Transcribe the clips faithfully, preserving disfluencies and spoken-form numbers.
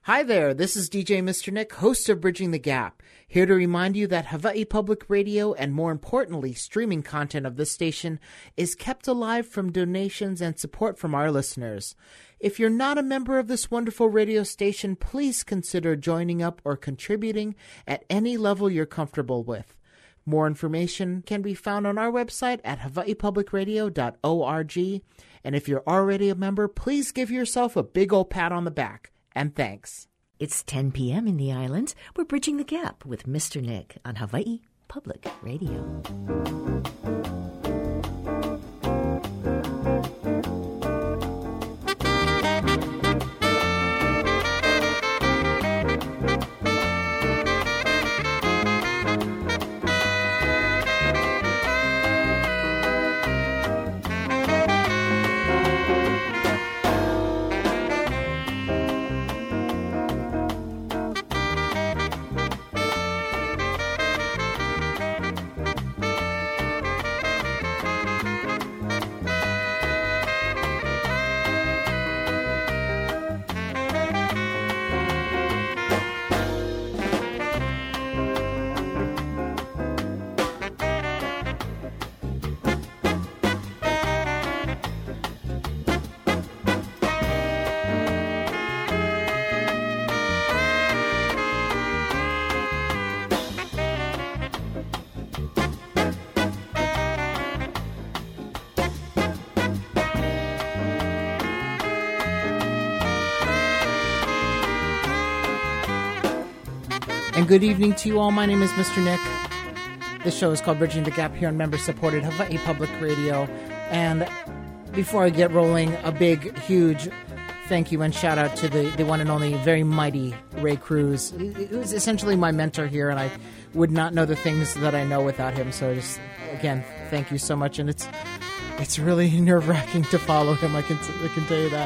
Hi there, this is D J Mister Nick, host of Bridging the Gap, here to remind you that Hawaii Public Radio and more importantly, streaming content of this station is kept alive from donations and support from our listeners. If you're not a member of this wonderful radio station, please consider joining up or contributing at any level you're comfortable with. More information can be found on our website at hawaii public radio dot org, and if you're already a member, please give yourself a big old pat on the back. And thanks. It's ten p.m. in the islands. We're bridging the gap with Mister Nick on Hawaii Public Radio. And good evening to you all. My name is Mister Nick. This show is called Bridging the Gap here on member-supported Hawaii Public Radio. And before I get rolling, a big, huge thank you and shout-out to the, the one and only very mighty Ray Cruz. He was essentially my mentor here, and I would not know the things that I know without him. So just, again, thank you so much. And it's it's really nerve-wracking to follow him, I can, I can tell you that.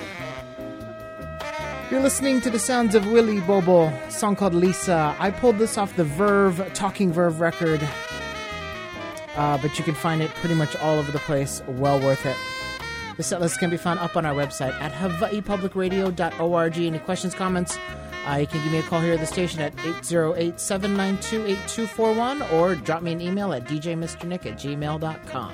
You're listening to the sounds of Willie Bobo, a song called Lisa. I pulled this off the Verve, Talking Verve record, uh, but you can find it pretty much all over the place. Well worth it. The set list can be found up on our website at hawaii public radio dot org. Any questions, comments, uh, you can give me a call here at the station at eight zero eight, seven nine two, eight two four one or drop me an email at d j mister nick at gmail dot com.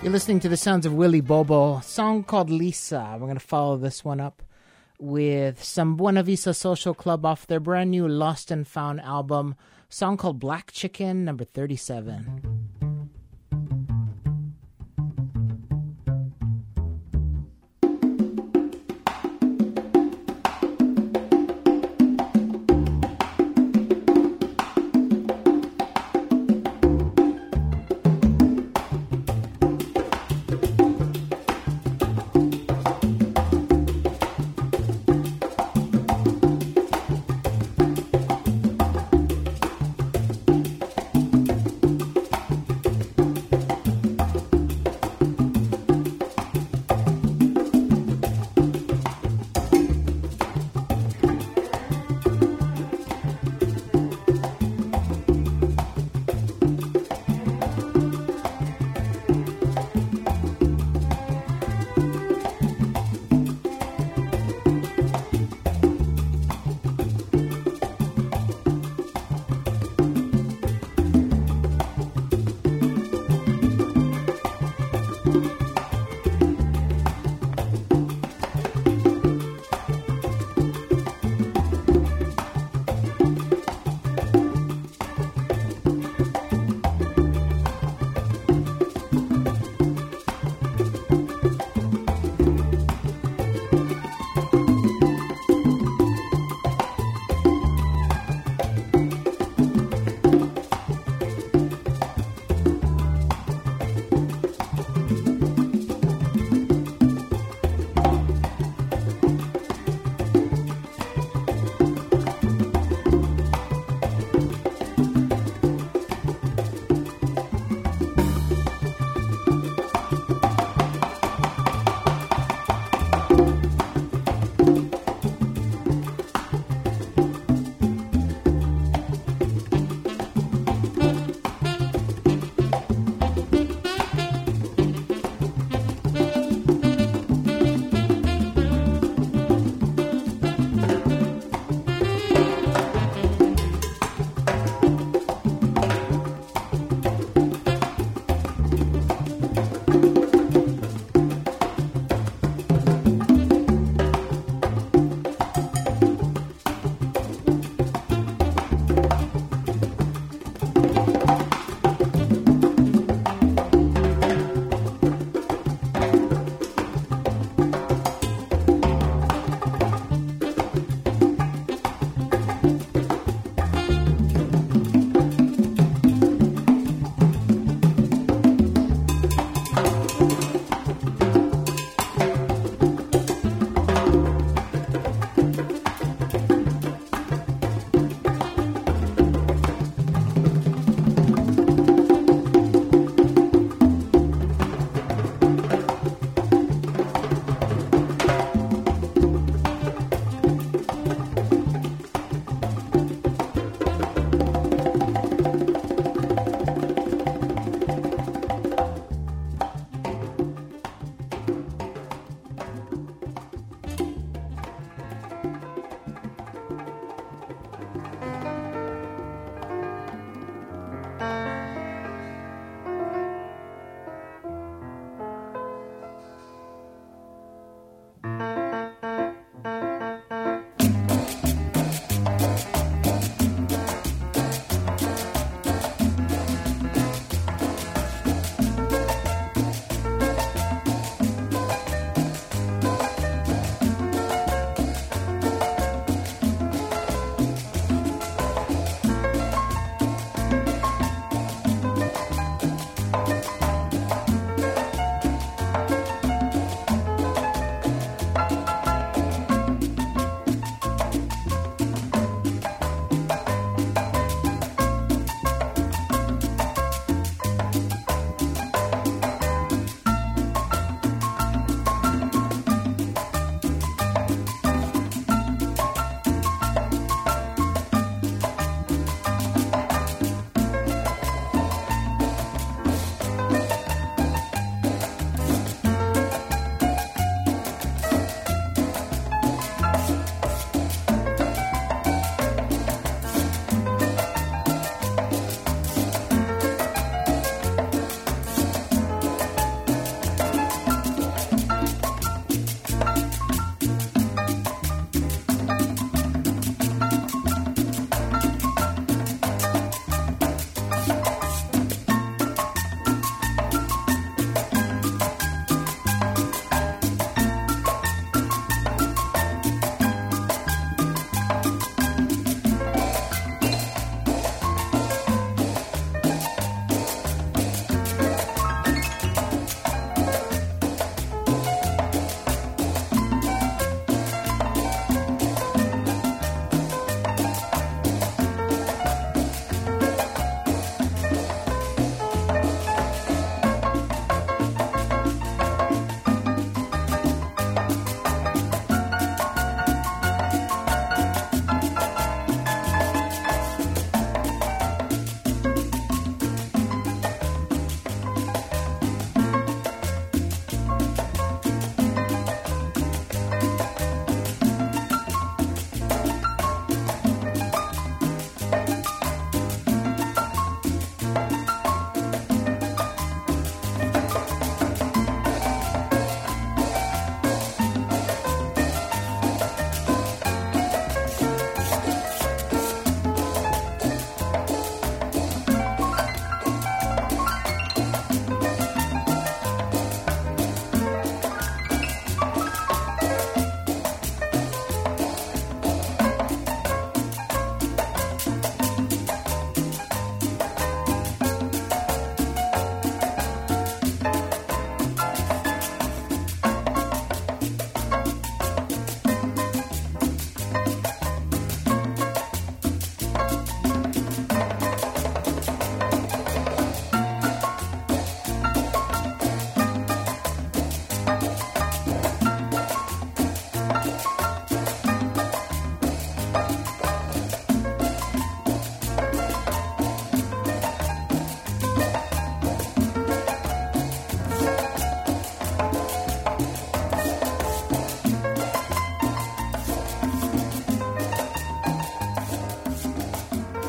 You're listening to the sounds of Willie Bobo, a song called Lisa. We're going to follow this one up with some Buena Vista Social Club off their brand new Lost and Found album, a song called Black Chicken, number thirty-seven.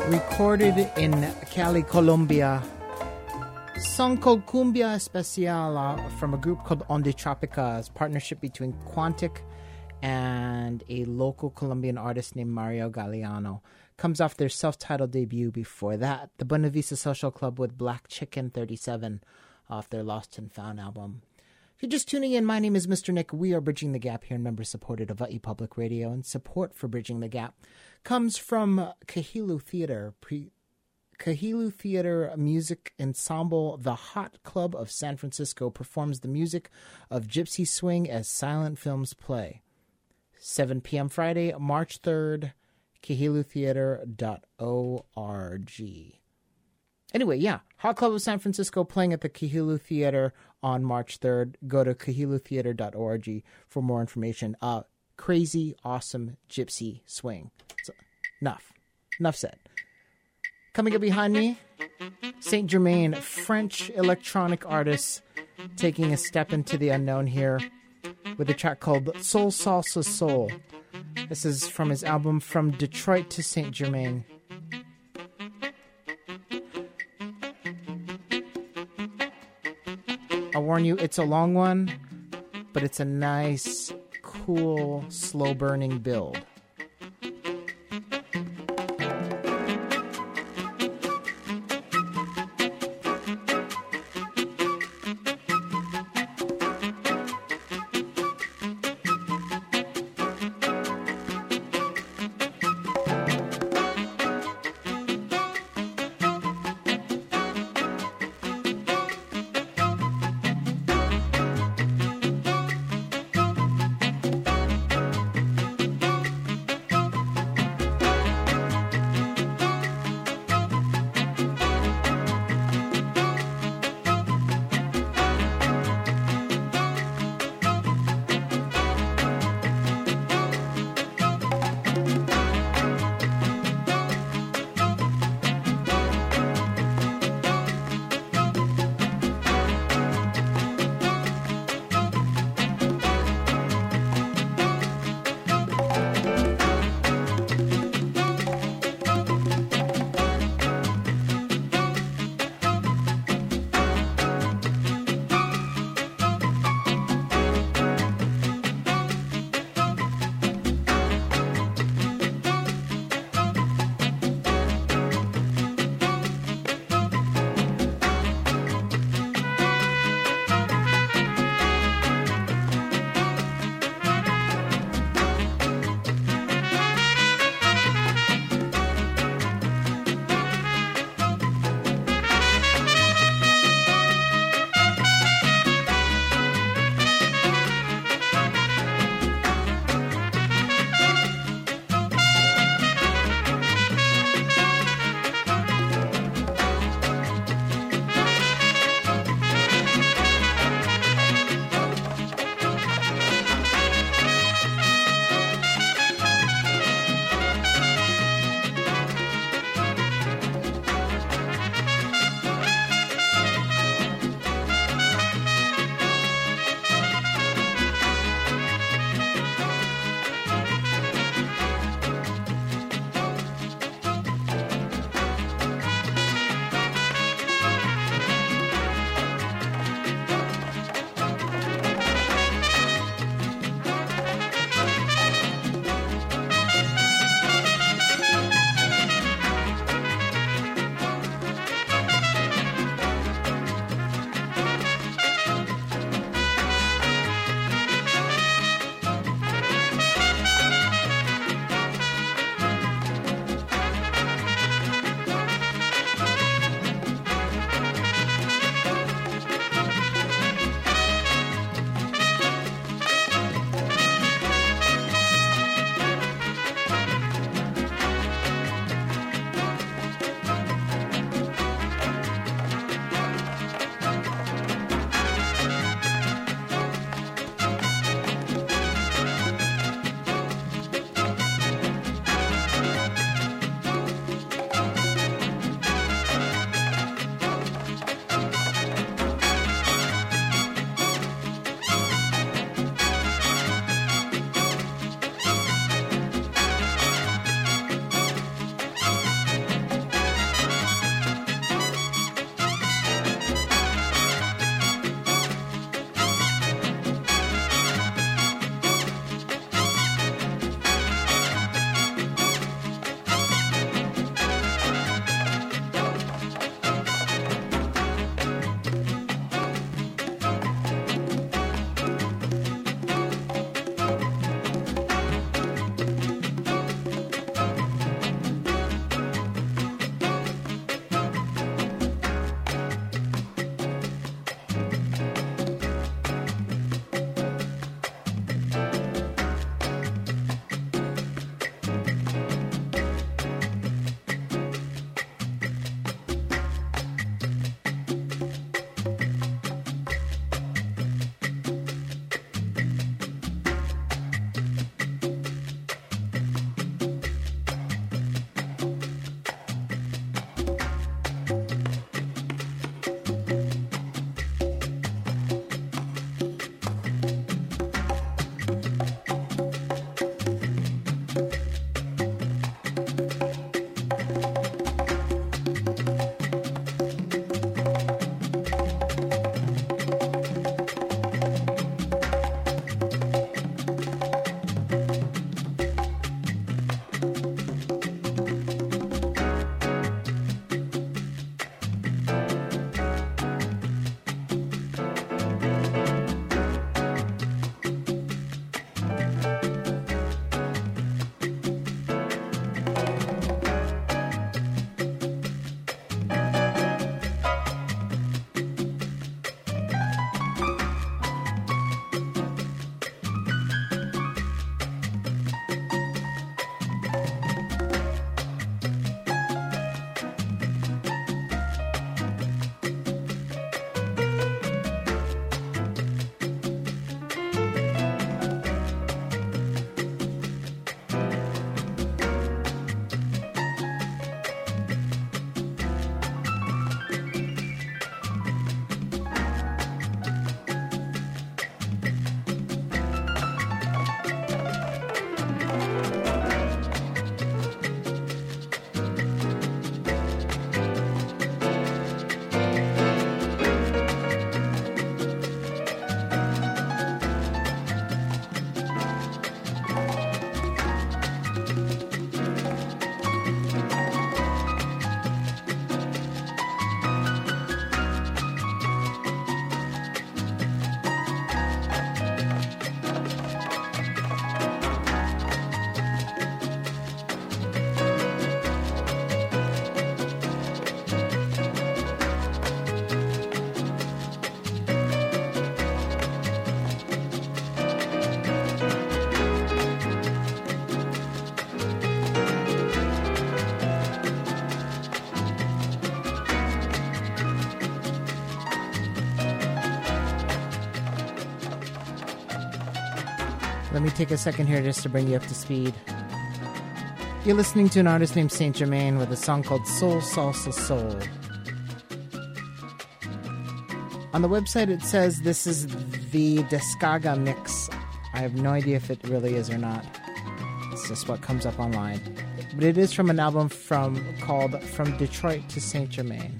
recorded in Cali, Colombia. Song called Cumbia Especial uh, from a group called Onde Tropica's partnership between Quantic and a local Colombian artist named Mario Galeano. Comes off their self-titled debut. Before that, the Buena Vista Social Club with Black Chicken thirty-seven off their Lost and Found album. If you're just tuning in, my name is Mister Nick. We are Bridging the Gap here in member-supported Hawaii Public Radio, and support for Bridging the Gap comes from Kahilu Theater, pre- Kahilu Theater Music Ensemble. The Hot Club of San Francisco performs the music of Gypsy Swing as silent films play. seven p.m. Friday, March third, kahilu theater dot org. Anyway, yeah, Hot Club of San Francisco playing at the Kahilu Theater on March third. Go to kahilu theater dot org for more information. Uh, crazy, awesome Gypsy Swing. So, enough. Enough said. Coming up behind me, Saint Germain, French electronic artist, taking a step into the unknown here with a track called Soul Salsa Soul. This is from his album From Detroit to Saint Germain. I'll warn you, it's a long one, but it's a nice, cool, slow-burning build. Let me take a second here just to bring you up to speed. You're listening to an artist named Saint Germain with a song called Soul Salsa Soul. On the website it says this is the Descarga mix. I have no idea if it really is or not. It's just what comes up online. But it is from an album from called From Detroit to Saint Germain.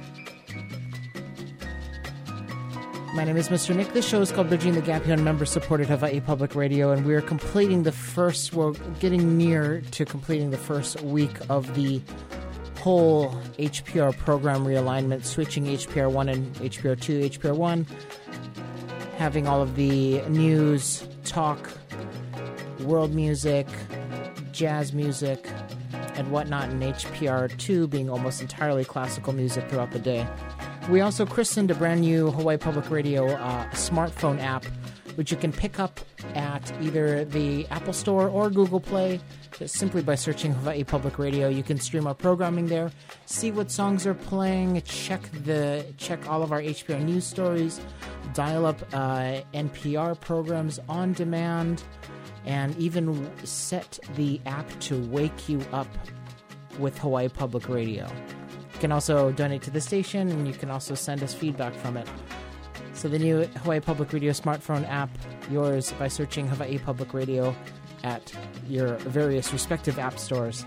My name is Mister Nick. This show is called Bridging the Gap here on member-supported Hawaii Public Radio, and we're completing the first, we're getting near to completing the first week of the whole H P R program realignment, switching H P R one and H P R two, H P R one, having all of the news, talk, world music, jazz music, and whatnot, and H P R two being almost entirely classical music throughout the day. We also christened a brand new Hawaii Public Radio uh, smartphone app, which you can pick up at either the Apple Store or Google Play, just simply by searching Hawaii Public Radio. You can stream our programming there, see what songs are playing, check the check all of our H P R news stories, dial up uh, N P R programs on demand, and even set the app to wake you up with Hawaii Public Radio. You can also donate to the station, and you can also send us feedback from it. So the new Hawaii Public Radio smartphone app, yours by searching Hawaii Public Radio at your various respective app stores.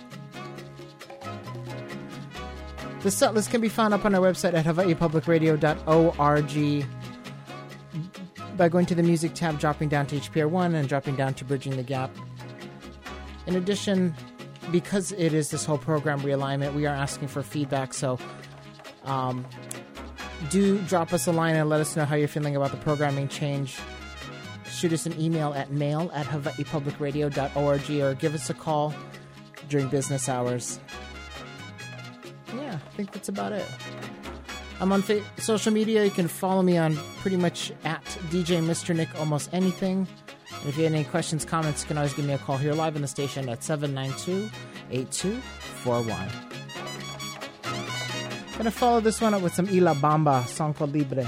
The set list can be found up on our website at hawaii public radio dot org by going to the music tab, dropping down to H P R one, and dropping down to Bridging the Gap. In addition, because it is this whole program realignment, we are asking for feedback, so um, do drop us a line and let us know how you're feeling about the programming change. Shoot us an email at mail at hawaii public radio dot org or give us a call during business hours. Yeah, I think that's about it. I'm on fa- social media. You can follow me on pretty much at D J Mister Nick almost anything. And if you have any questions, comments, you can always give me a call here live in the station at seven nine two, eight two four one. I'm going to follow this one up with some Ila Bamba, song called Libre.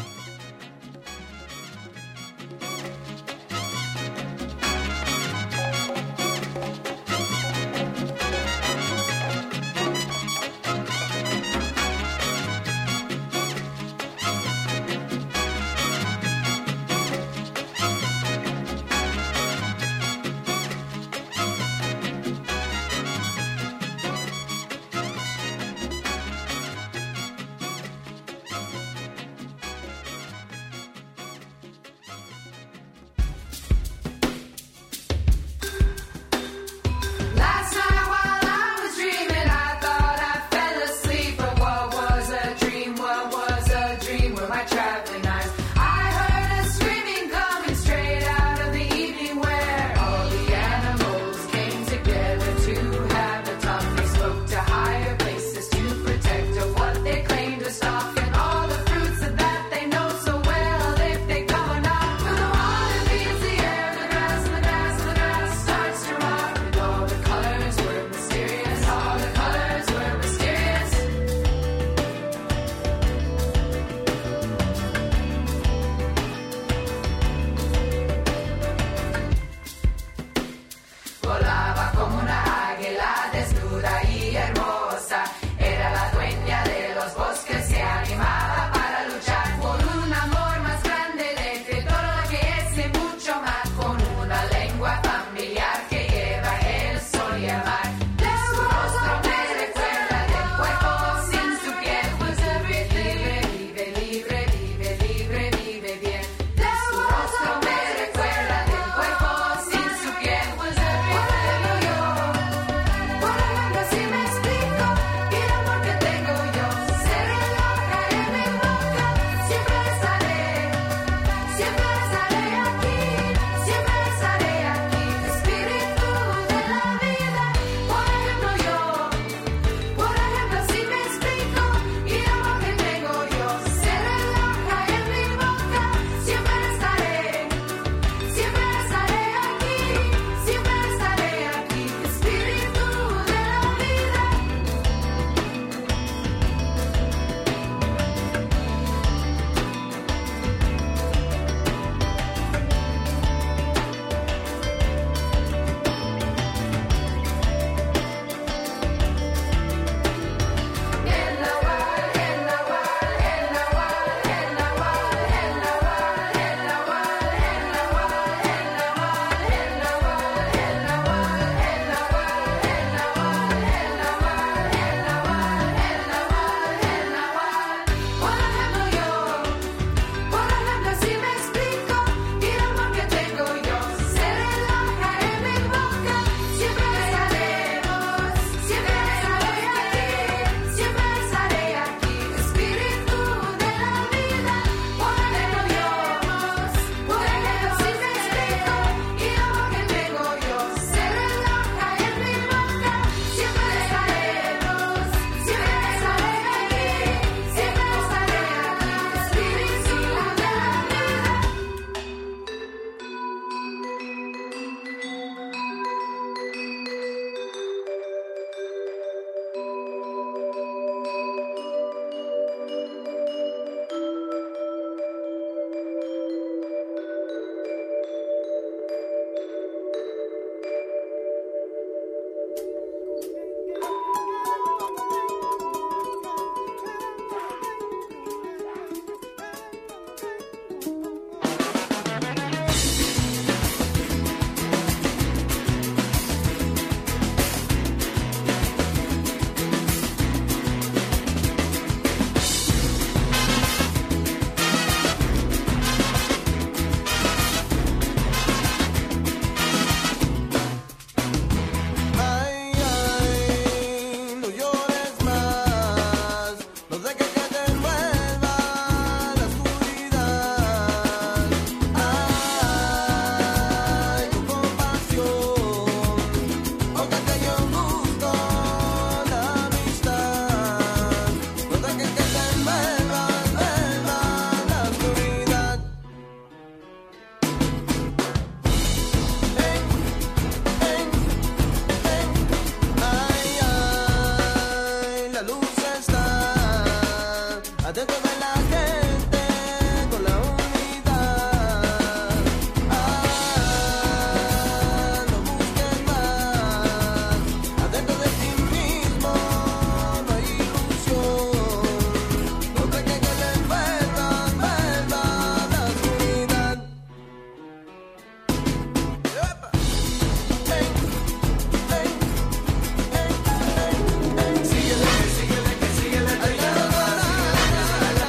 Síguele, síguele, que síguele,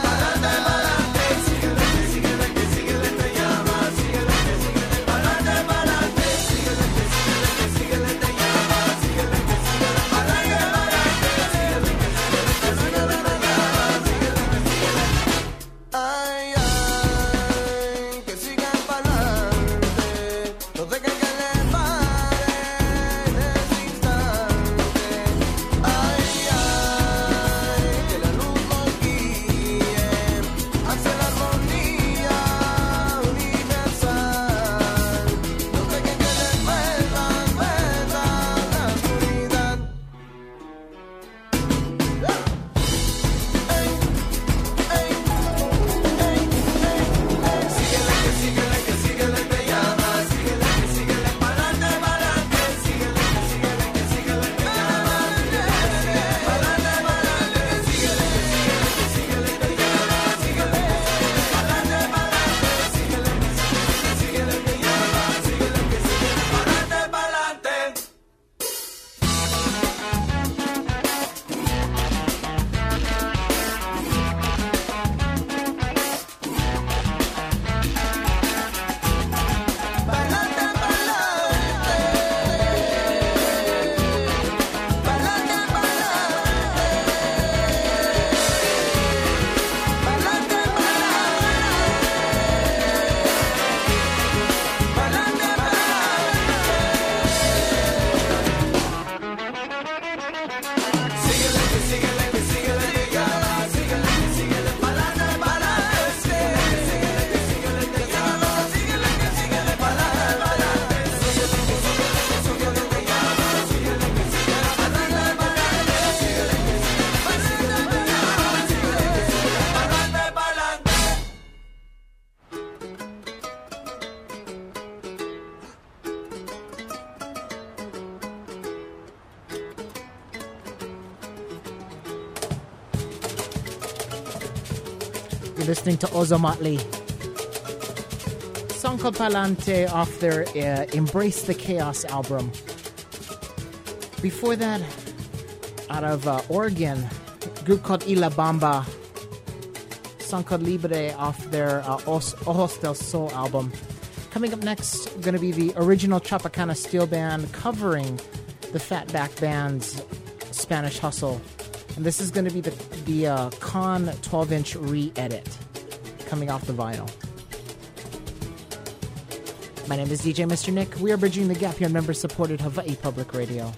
listening to Ozomatli. Song called Palante off their uh, Embrace the Chaos album. Before that, out of uh, Oregon, a group called Ila Bamba. Song called Libre off their uh, Os- Ojos del Sol album. Coming up next, going to be the original Chapacana Steel Band covering the Fatback Band's Spanish Hustle. And this is going to be the, the uh, Con twelve-inch re-edit coming off the vinyl. My name is D J Mister Nick. We are bridging the gap here on member-supported Hawaii Public Radio.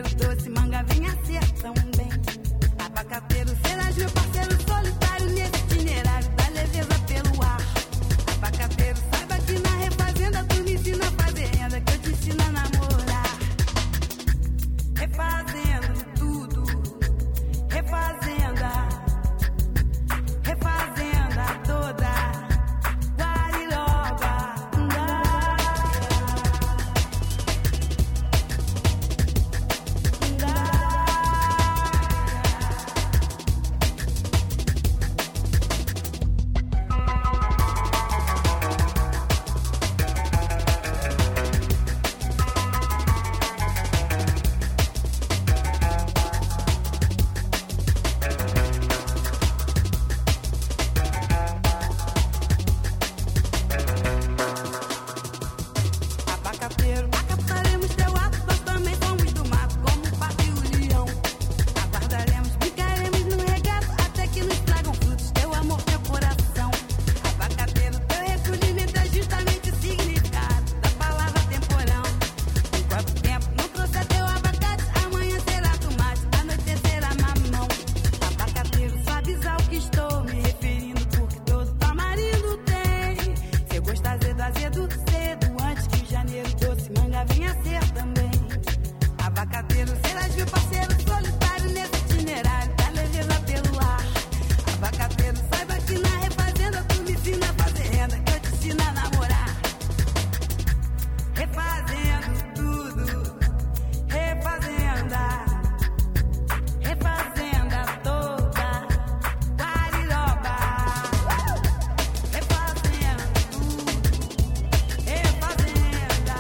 janeiro doce, manga vinha ser também. Abacateiro serás meu parceiro solitário nesse itinerário da leveza pelo ar. Abacateiro, saiba que na refazenda tu me ensina a fazer renda, que eu te ensino a namorar. Refazendo tudo, refazenda, refazenda toda, Guariroba, abacateiro, acataremos teu ato, nós também somos do mato, como o pato e o leão. Aguardaremos, brincaremos no regato, até que nos tragam frutos, teu amor, teu coração. Abacateiro, teu recolhimento é justamente o significado da palavra temporão. Enquanto tempo não trouxe teu abacate, amanhã será tomate, anoitecerá mamão. Abacateiro, sabes ao que estou me referindo, porque todo tamarindo tem seu gosto azedo, azedo, cedo, antes que o janeiro doce, manga vinha ser também. Abacateiro, serás meu parceiro solitário nesse itinerário da leveza pelo ar. Abacateiro, saiba que na refazenda tu me ensina a fazer renda, que eu te ensino a namorar. Refazendo tudo, refazenda, refazenda toda, Guariroba. Refazendo tudo, refazenda,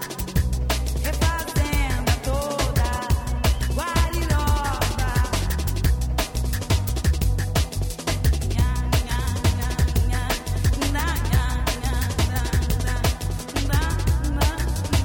refazenda toda, Guariroba. Nha, nha, nha, nha, nha, nha, nha, nha, nha, nha,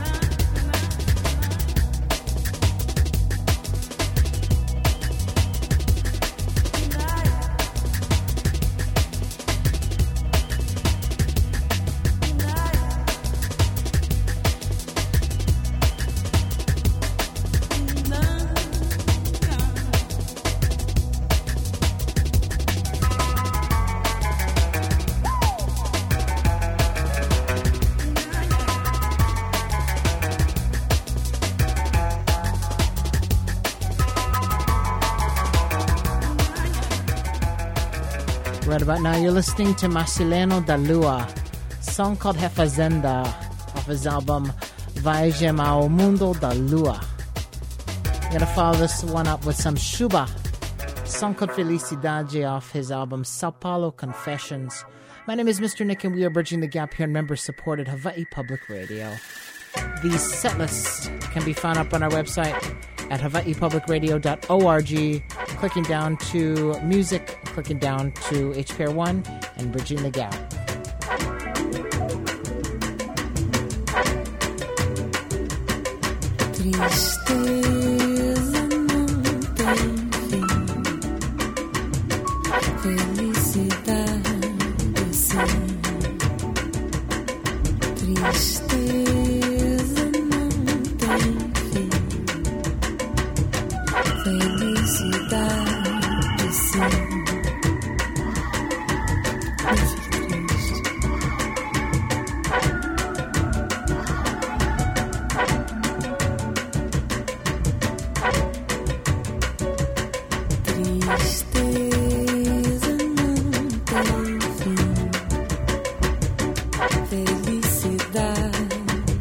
Right about now, you're listening to Marcelino da Lua, song called Refazenda, off his album Viagem ao Mundo da Lua. I'm gonna follow this one up with some Shuba, song called Felicidade, off his album Sao Paulo Confessions. My name is Mister Nick, and we are bridging the gap here in member-supported Hawaii Public Radio. The set list can be found up on our website at hawaii public radio dot org, clicking down to music, clicking down to H P R one, and Bridging the Gap. Tristeza não tem fim, felicidade sim. Tristeza não tem fim, felicidade sim. Não fique triste. Tristeza não tem fim, felicidade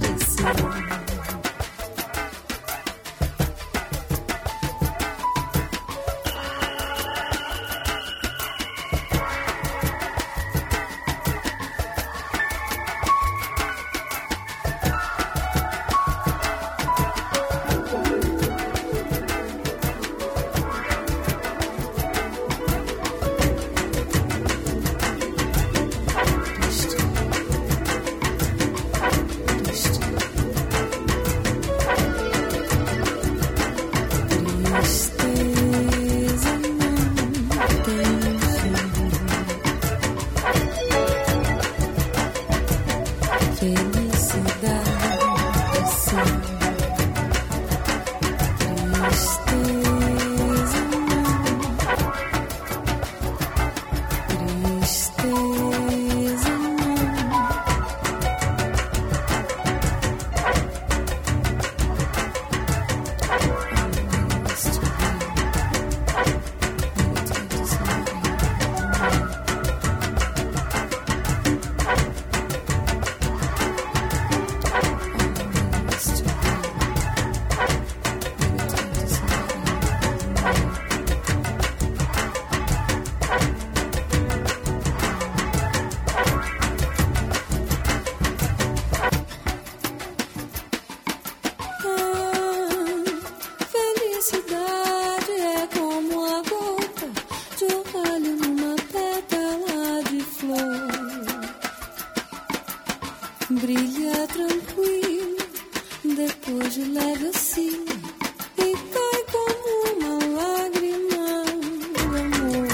brilha tranquilo, depois leva assim e cai como uma lágrima de amor.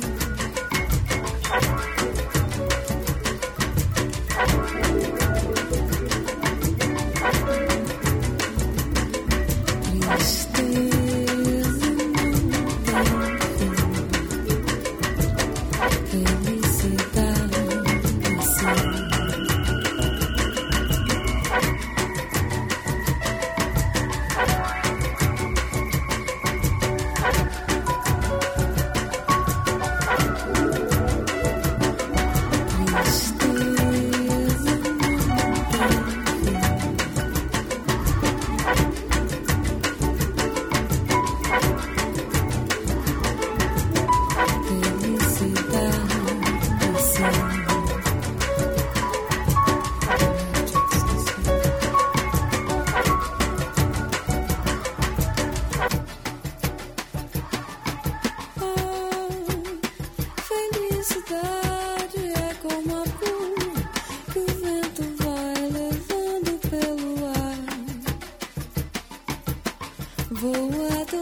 Tristeza não tem fim, felicidade sim. Voa tão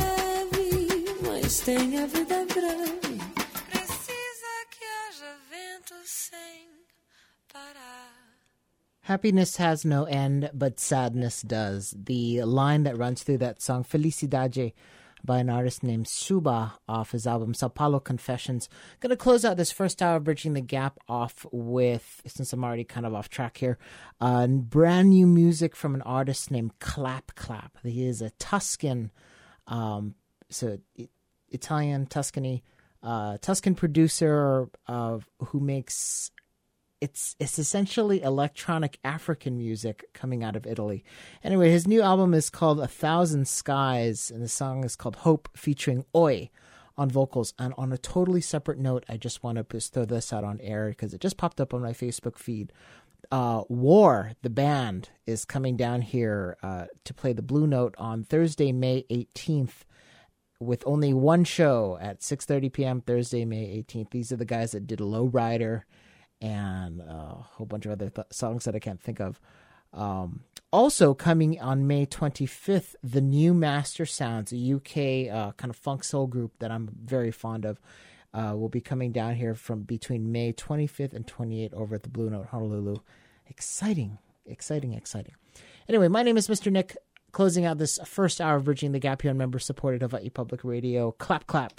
leve, mas tem a vida breve. Precisa que haja vento sem parar. Happiness has no end, but sadness does. The line that runs through that song, Felicidade, by an artist named Suba off his album Sao Paulo Confessions. Going to close out this first hour of Bridging the Gap off with, since I'm already kind of off track here, uh, brand new music from an artist named Clap Clap. He is a Tuscan, um, so Italian, Tuscany, uh, Tuscan producer uh, who makes... It's it's essentially electronic African music coming out of Italy. Anyway, his new album is called A Thousand Skies, and the song is called Hope, featuring Oi on vocals. And on a totally separate note, I just want to just throw this out on air because it just popped up on my Facebook feed. Uh, War, the band, is coming down here uh, to play the Blue Note on Thursday, May eighteenth, with only one show at six thirty p.m. Thursday, May eighteenth. These are the guys that did Lowrider and a whole bunch of other th- songs that I can't think of. Um, also coming on May twenty-fifth, the new Master Sounds, a U K uh, kind of funk soul group that I'm very fond of, uh, will be coming down here from between May twenty-fifth and twenty-eighth over at the Blue Note, Honolulu. Exciting, exciting, exciting. Anyway, my name is Mister Nick, closing out this first hour of Bridging the Gap here on member-supported Hawaii Public Radio. Clap, clap.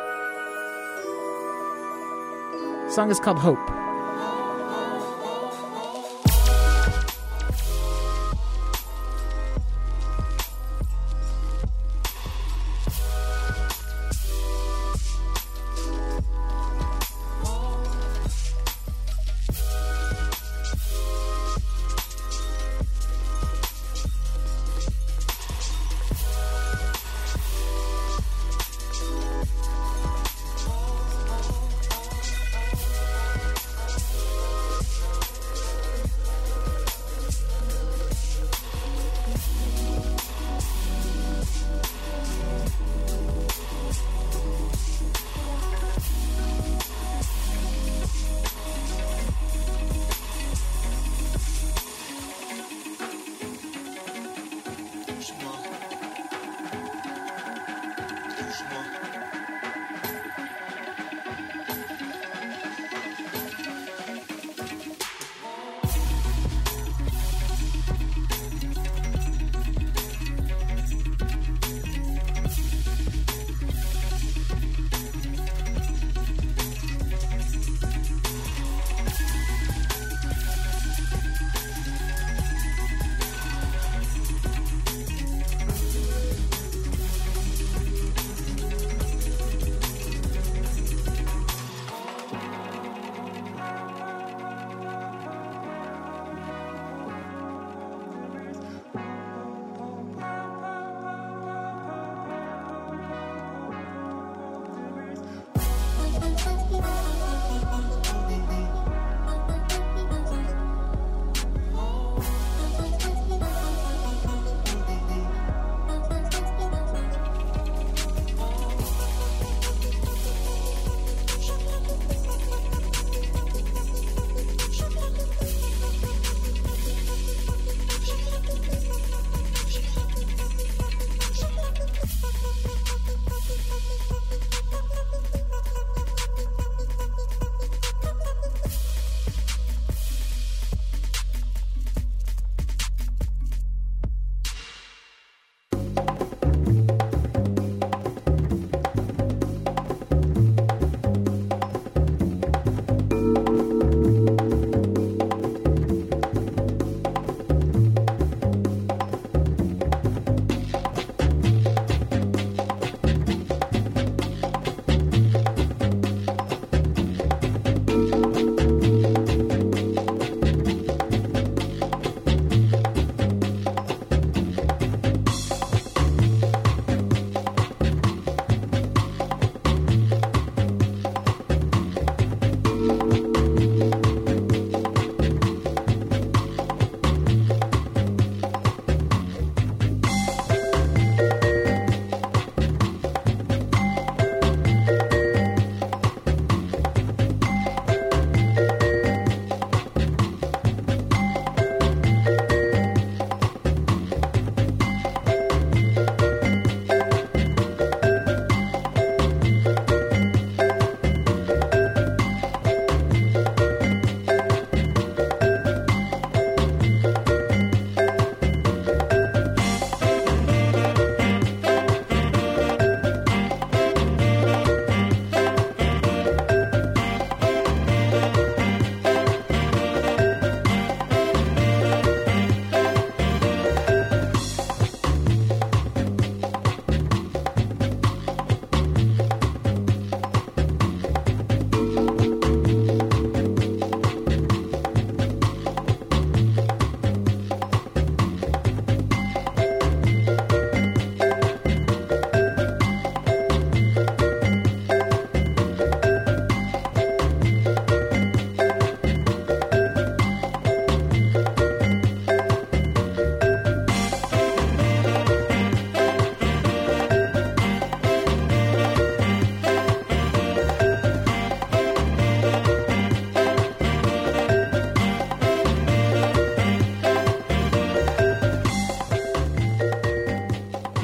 The song is called Hope.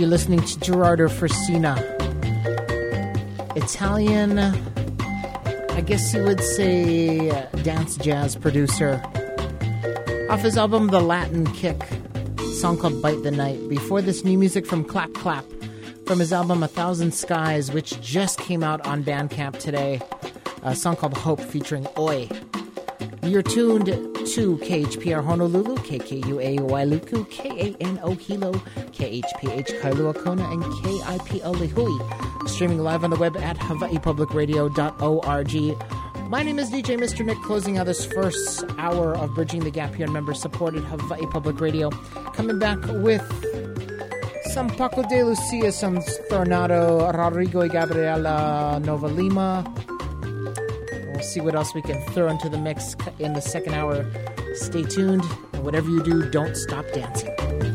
You're listening to Gerardo Frisina, Italian, I guess you would say, dance jazz producer. Off his album The Latin Kick, a song called Bite the Night. Before this, new music from Clap Clap from his album A Thousand Skies, which just came out on Bandcamp today. A song called Hope featuring Oi. You're tuned to K H P R Honolulu, K K U A Wailuku, K A N O Hilo, K H P H Kailua Kona, and K I P L Lihui. Streaming live on the web at hawaii public radio dot org. My name is D J Mister Nick, closing out this first hour of Bridging the Gap here on member-supported Hawaii Public Radio. Coming back with some Paco de Lucia, some Tornado, Rodrigo y Gabriela Nova Lima. We'll see what else we can throw into the mix in the second hour. Stay tuned, and whatever you do, don't stop dancing.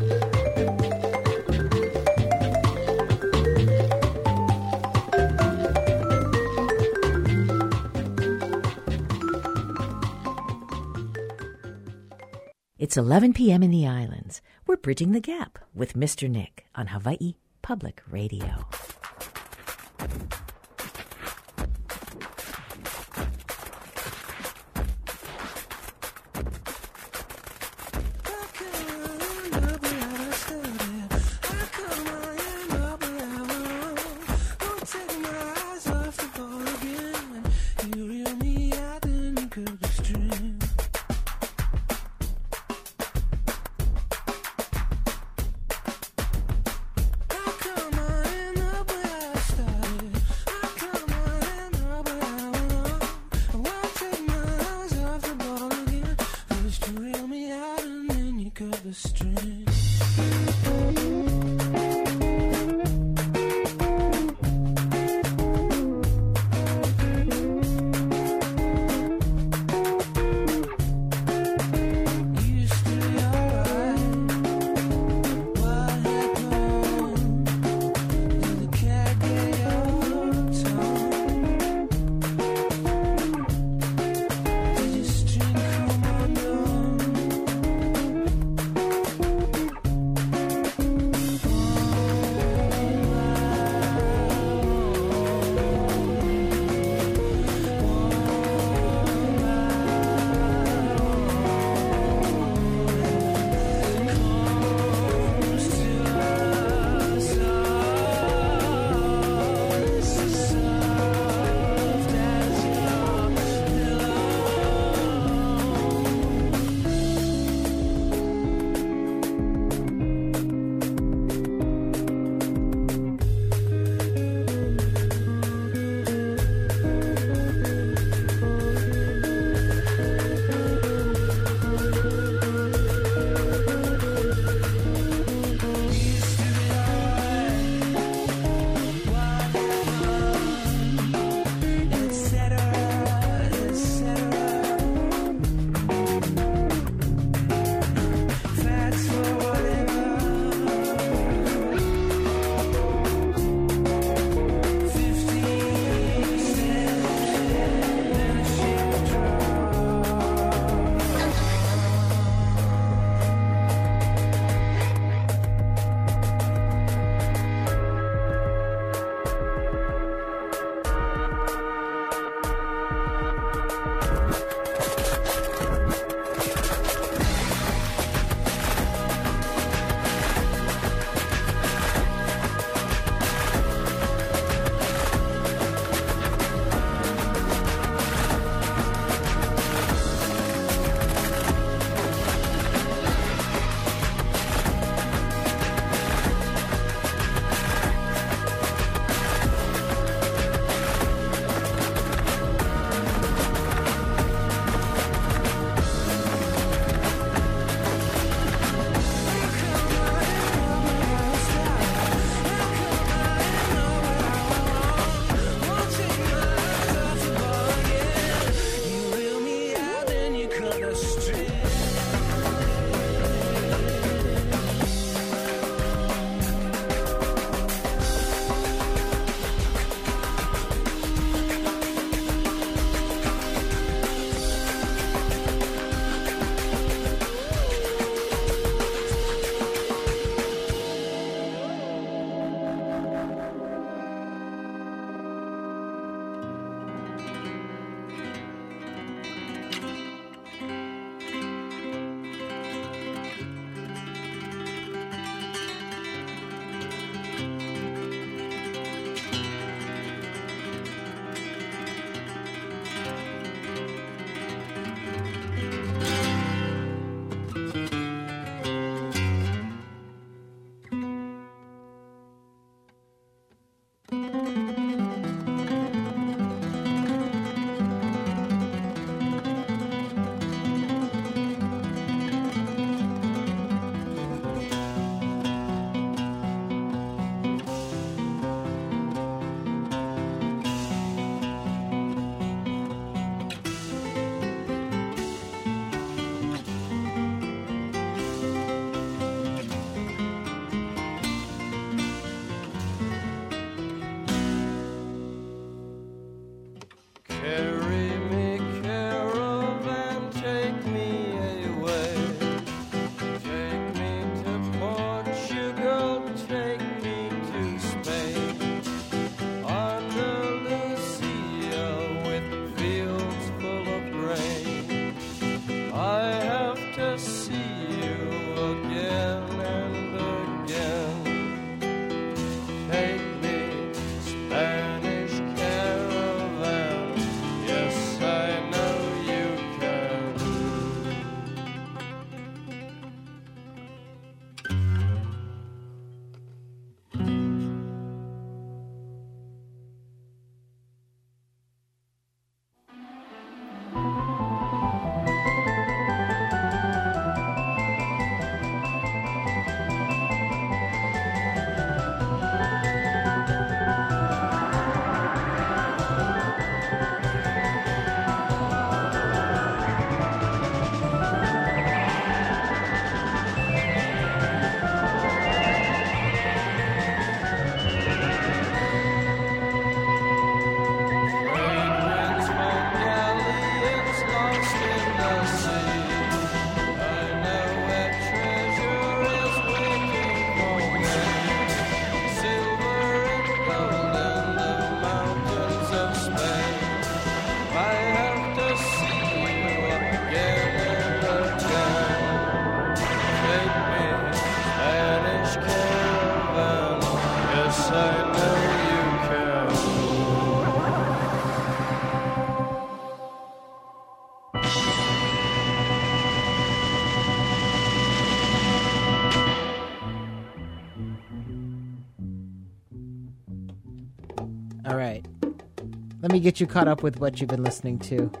It's eleven p.m. in the islands. We're Bridging the Gap with Mister Nick on Hawaii Public Radio. Come on in the All right. Let me get you caught up with what you've been listening to.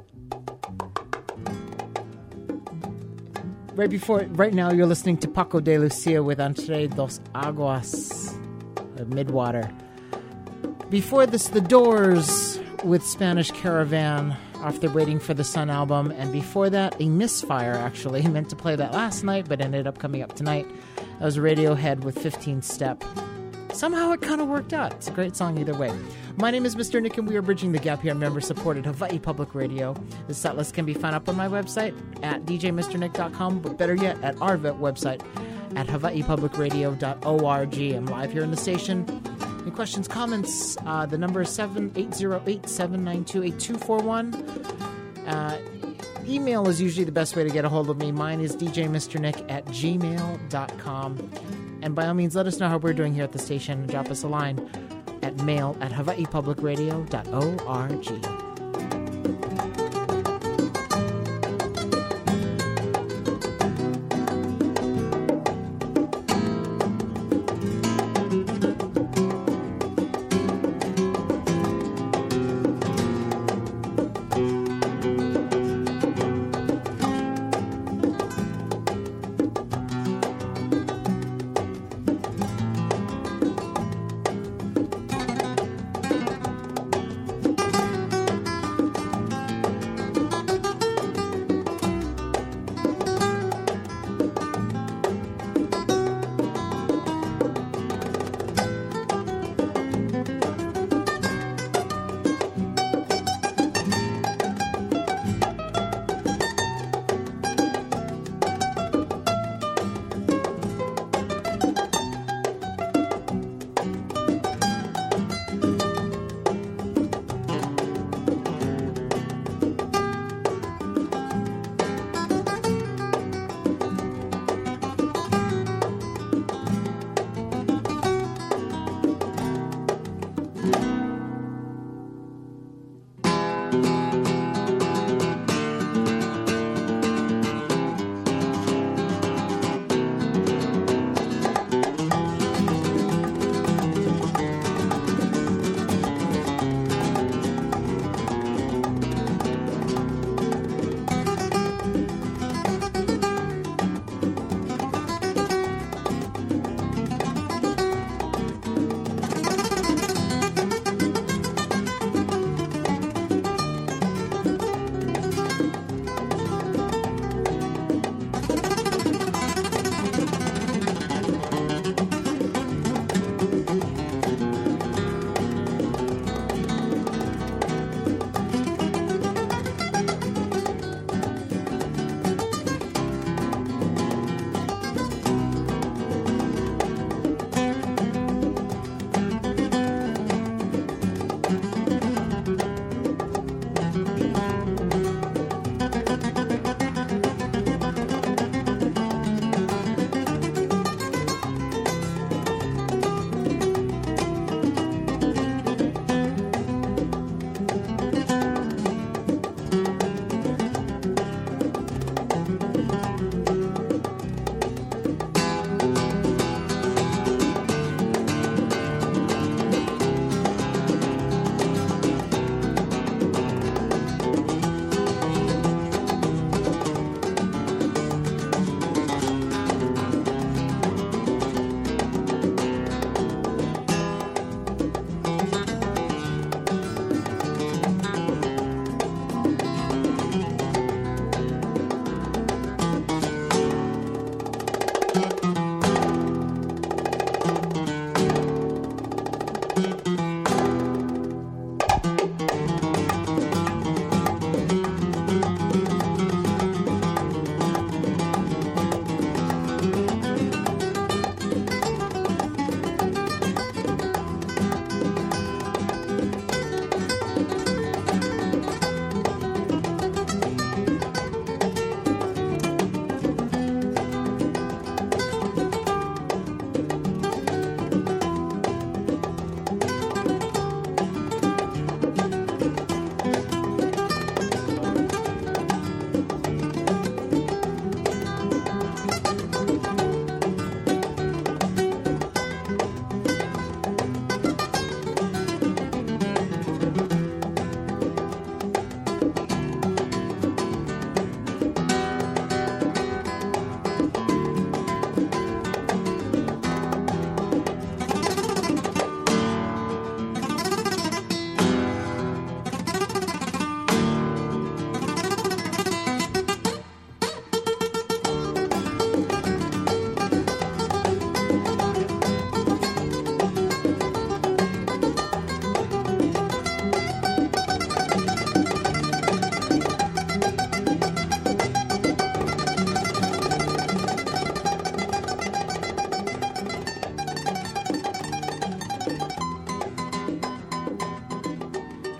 Right before, right now, you're listening to Paco de Lucia with Entre Dos Aguas, or Midwater. Before this, The Doors with Spanish Caravan off their Waiting for the Sun album. And before that, a misfire, actually. I meant to play that last night, but ended up coming up tonight. That was Radiohead with fifteen step. Somehow it kind of worked out. It's a great song either way. My name is Mister Nick, and we are bridging the gap here on member-supported Hawaii Public Radio. The set list can be found up on my website at d j mister nick dot com, but better yet, at our website at hawaii public radio dot org. I'm live here in the station. Any questions, comments? Uh, the number is seven eight zero eight, seven nine two, eight two four one. Uh, email is usually the best way to get a hold of me. Mine is d j mister nick at gmail dot com. And by all means, let us know how we're doing here at the station. Drop us a line at mail at hawaii public radio dot org.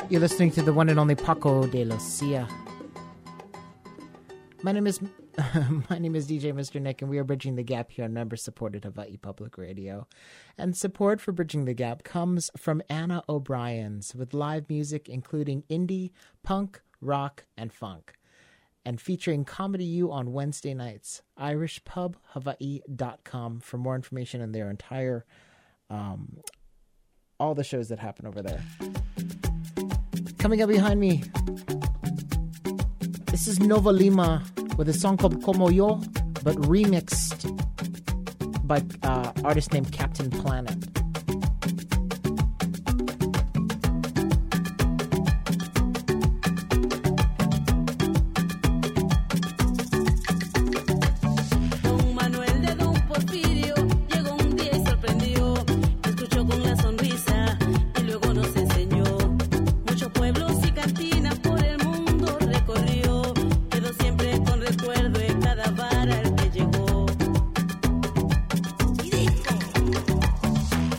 You're listening to the one and only Paco de Lucia. My name is my name is D J Mister Nick, and we are bridging the gap here on member-supported Hawaii Public Radio. And support for Bridging the Gap comes from Anna O'Brien's, with live music including indie, punk, rock, and funk, and featuring Comedy U on Wednesday nights. irish pub hawaii dot com for more information on their entire, um, all the shows that happen over there. Coming up behind me, this is Nova Lima with a song called Como Yo, but remixed by an uh, artist named Captain Planet. Don Manuel de Don Porfirio llegó un día y sorprendió. Escuchó con la sonrisa y luego nos enseñó. Muchos pueblos y cantinas por el mundo recorrió. Quedó siempre con recuerdo en cada bar al que llegó. Y dijo: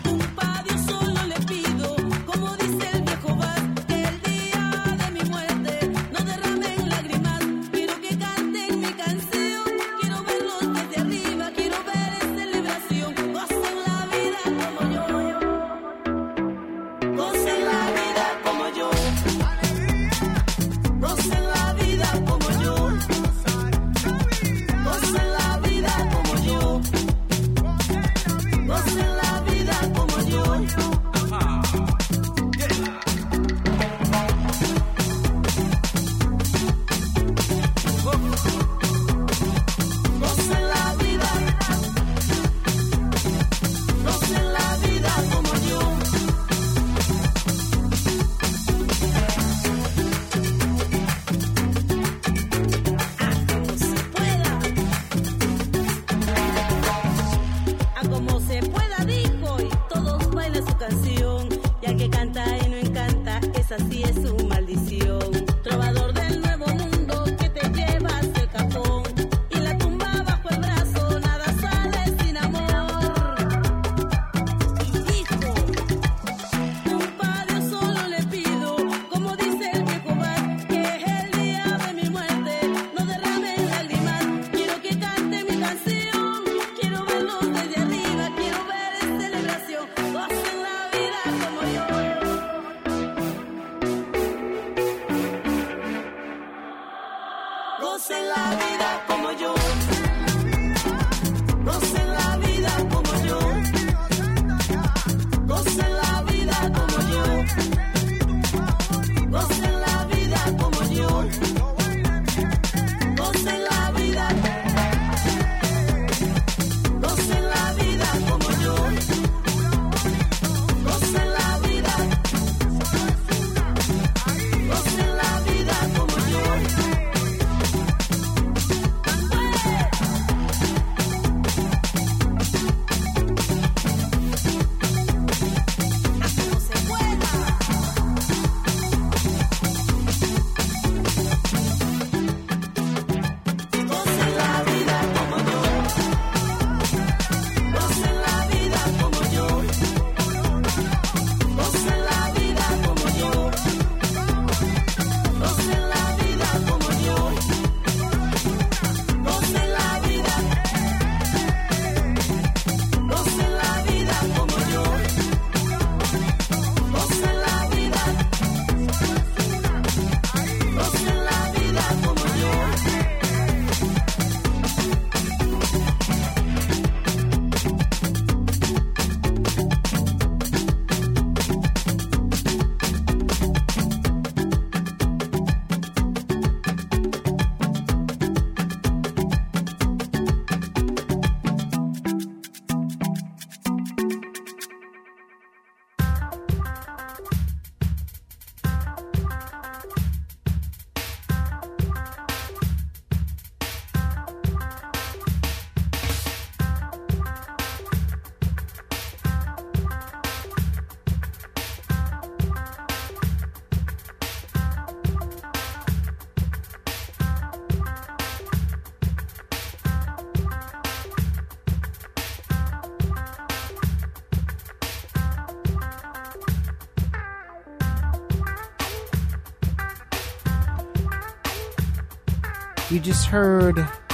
You just heard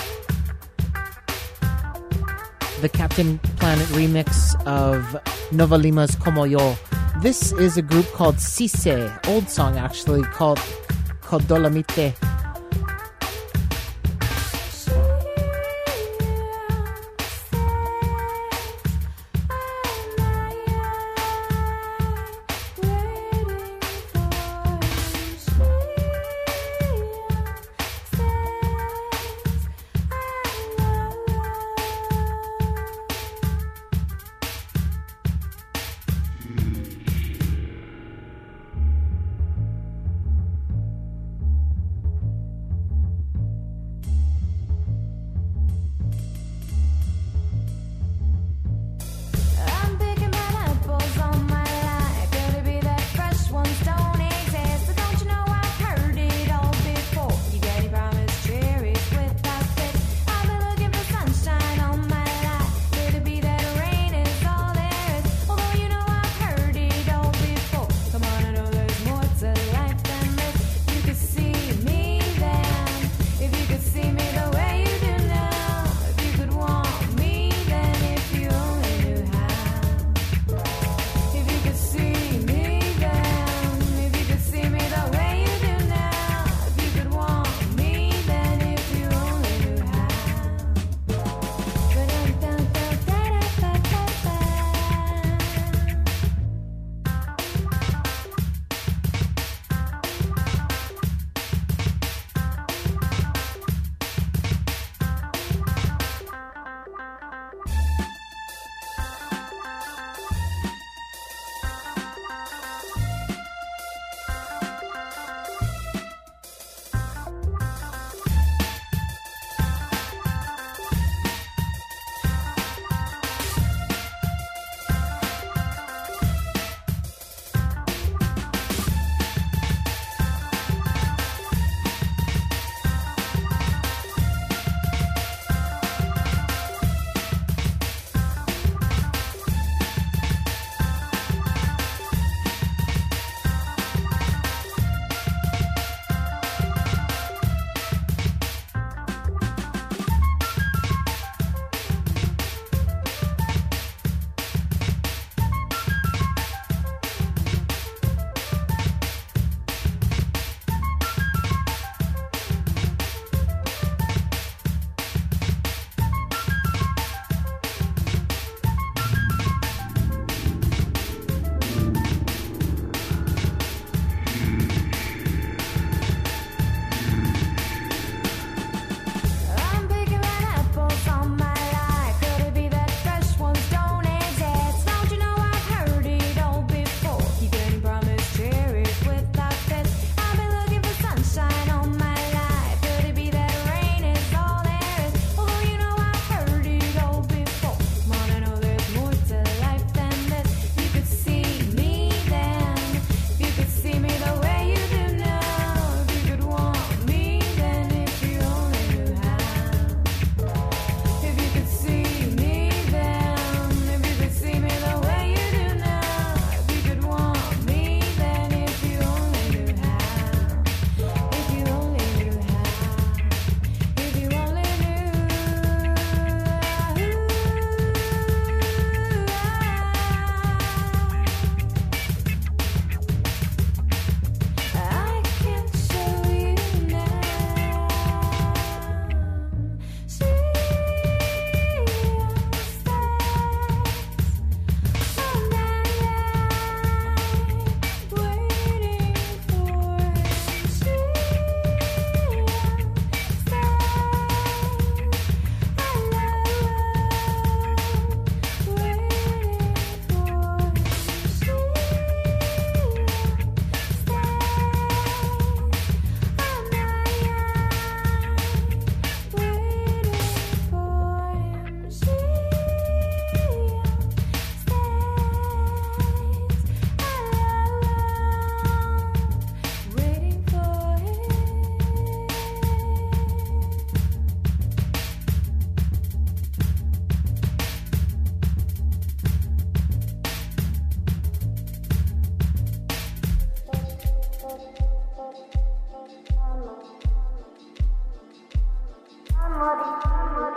the Captain Planet remix of Nova Lima's Como Yo. This is a group called Sise, old song actually, called, called Dolomite.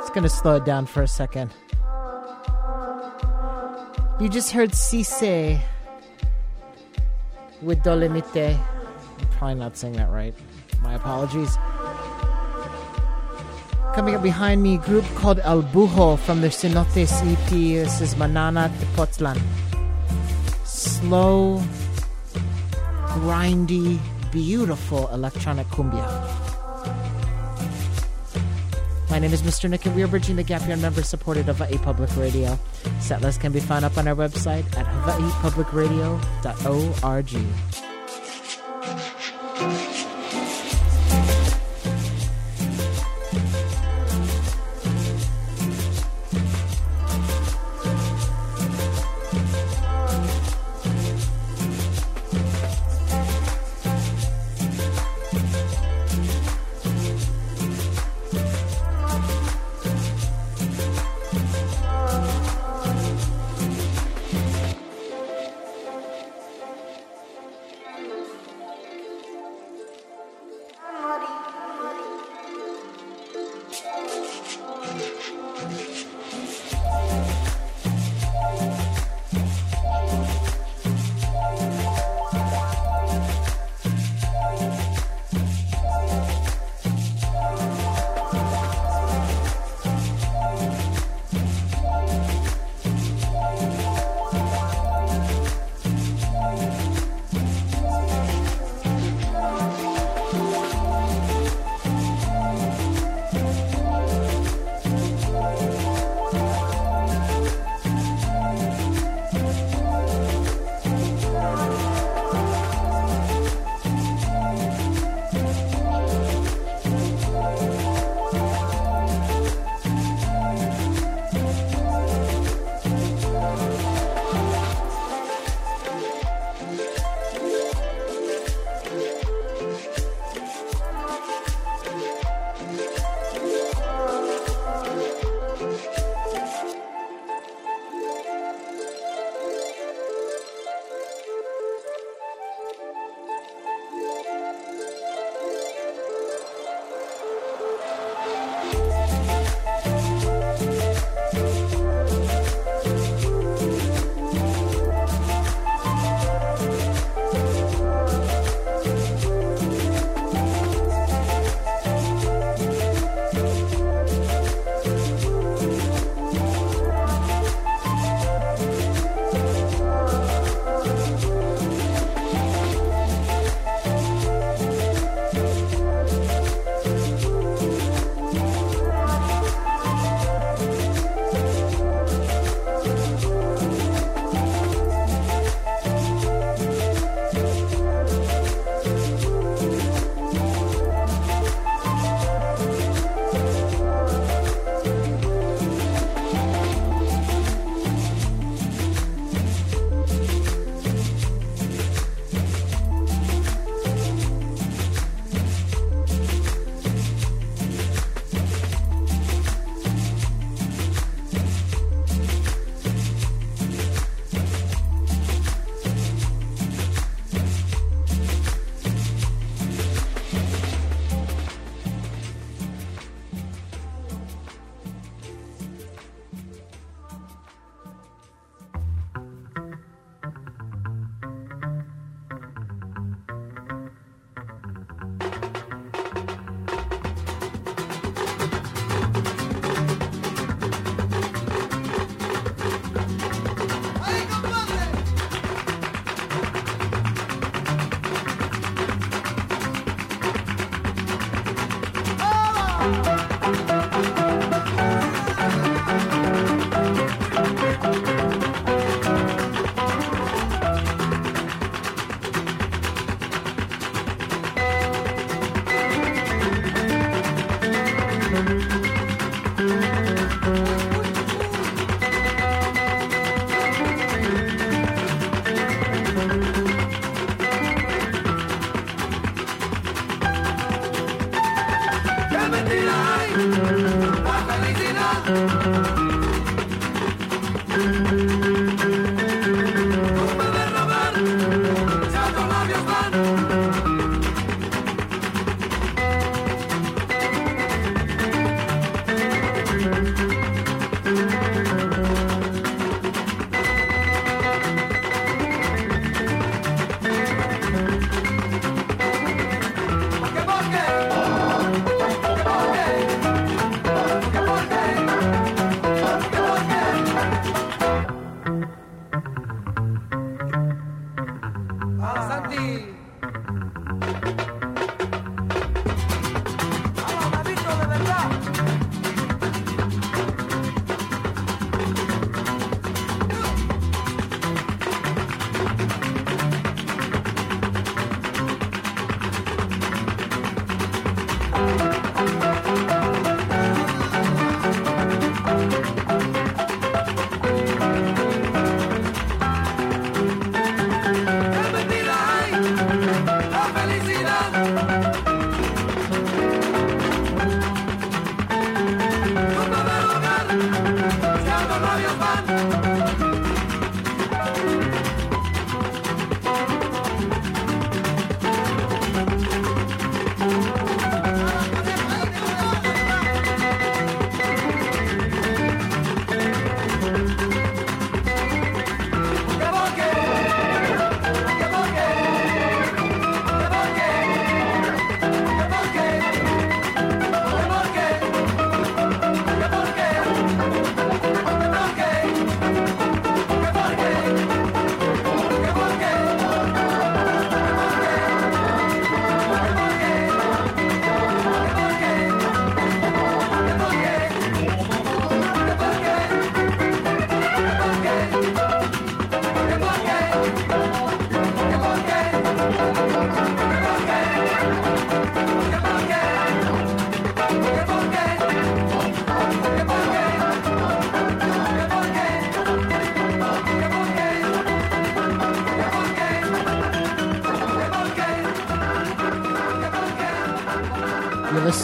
It's going to slow it down for a second. You just heard Cisse with Dolomite. I'm probably not saying that right. My apologies. Coming up behind me, a group called El Bujo from their Cenotes E P. This is Manana Tepoztlan. Slow, grindy, beautiful electronic cumbia. My name is Mister Nick, and we are bridging the gap here on member-supported Hawaii Public Radio. Setlist can be found up on our website at hawaii public radio dot org.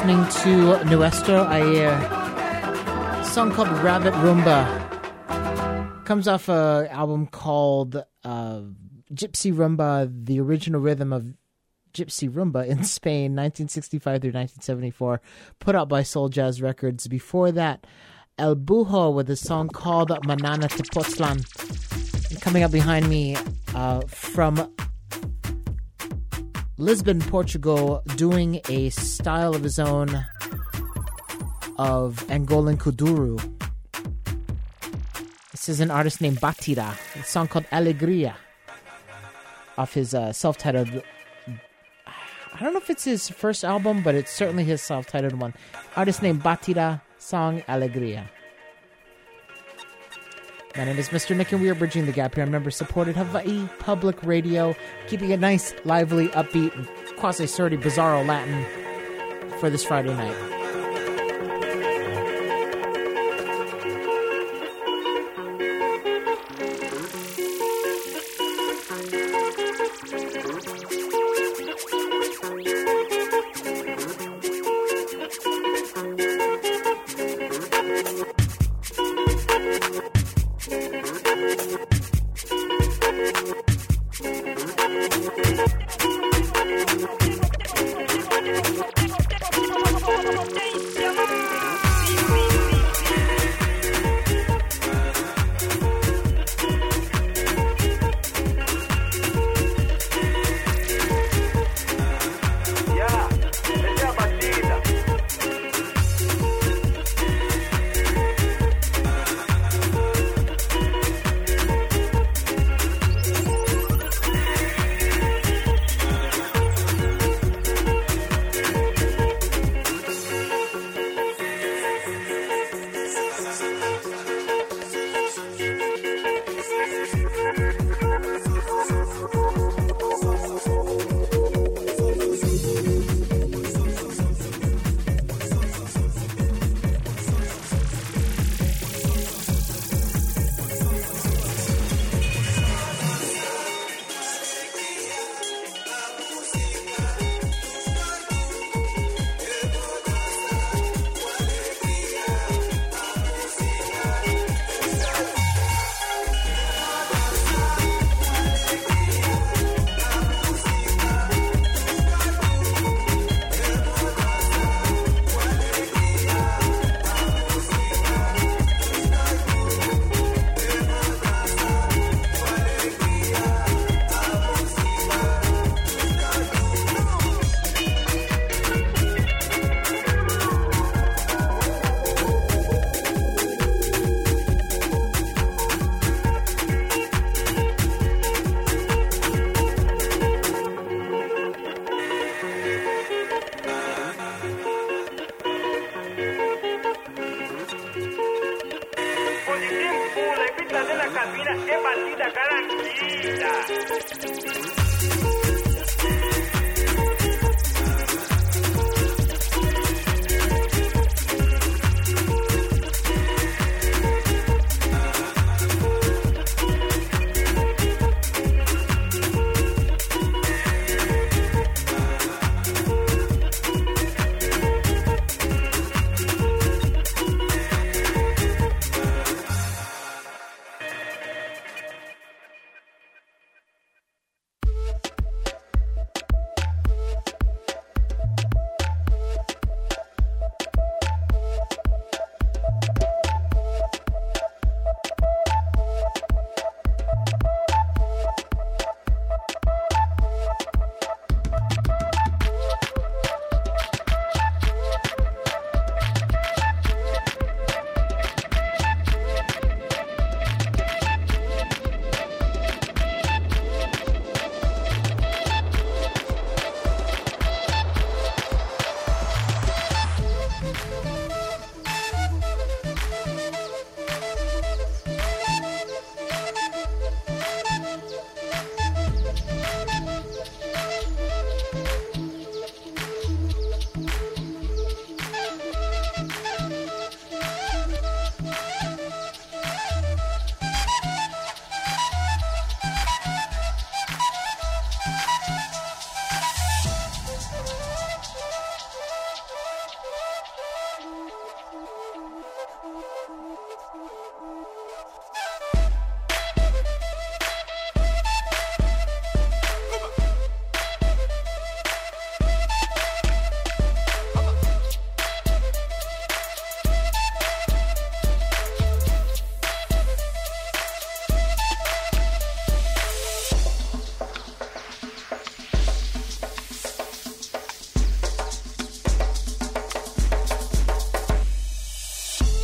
listening to Nuestro Ayer, a song called Rabbit Rumba. Comes off an album called uh, Gypsy Rumba, the original rhythm of Gypsy Rumba in Spain, nineteen sixty-five through nineteen seventy-four, put out by Soul Jazz Records. Before that, El Bujo with a song called Manana Tepoztlan. And coming up behind me uh, from Lisbon, Portugal, doing a style of his own of Angolan Kuduro. This is an artist named Batira, a song called Alegria, off his uh, self-titled, I don't know if it's his first album, but it's certainly his self-titled one. Artist named Batira, song Alegria. My name is Mister Nick, and we are bridging the gap here on member-supported Hawaii Public Radio, keeping it nice, lively, upbeat, and quasi-sorty, bizarro Latin for this Friday night.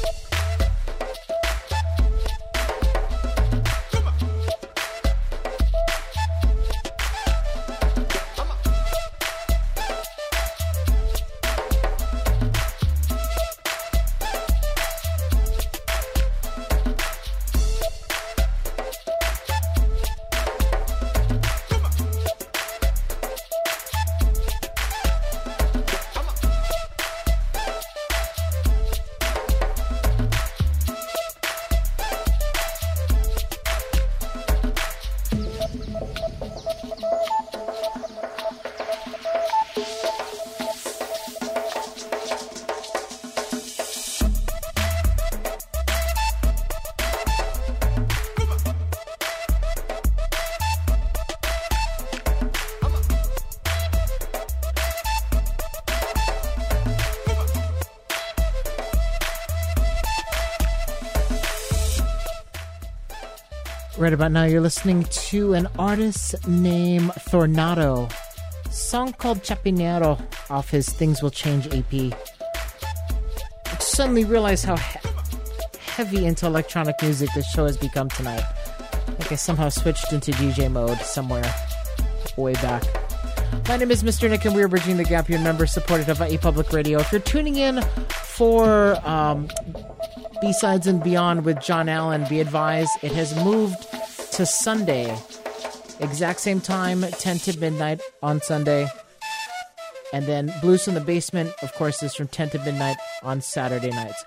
Right about now, you're listening to an artist named Thornado. Song called Chapinero off his Things Will Change E P. I suddenly realized how he- heavy into electronic music this show has become tonight. Like I somehow switched into D J mode somewhere way back. My name is Mister Nick, and we are Bridging the Gap, your member-supported Hawaii Public Radio. If you're tuning in for um, B-Sides and Beyond with John Allen, be advised it has moved to Sunday. Exact same time, ten to midnight on Sunday. And then Blues from the Basement, of course, is from ten to midnight on Saturday nights.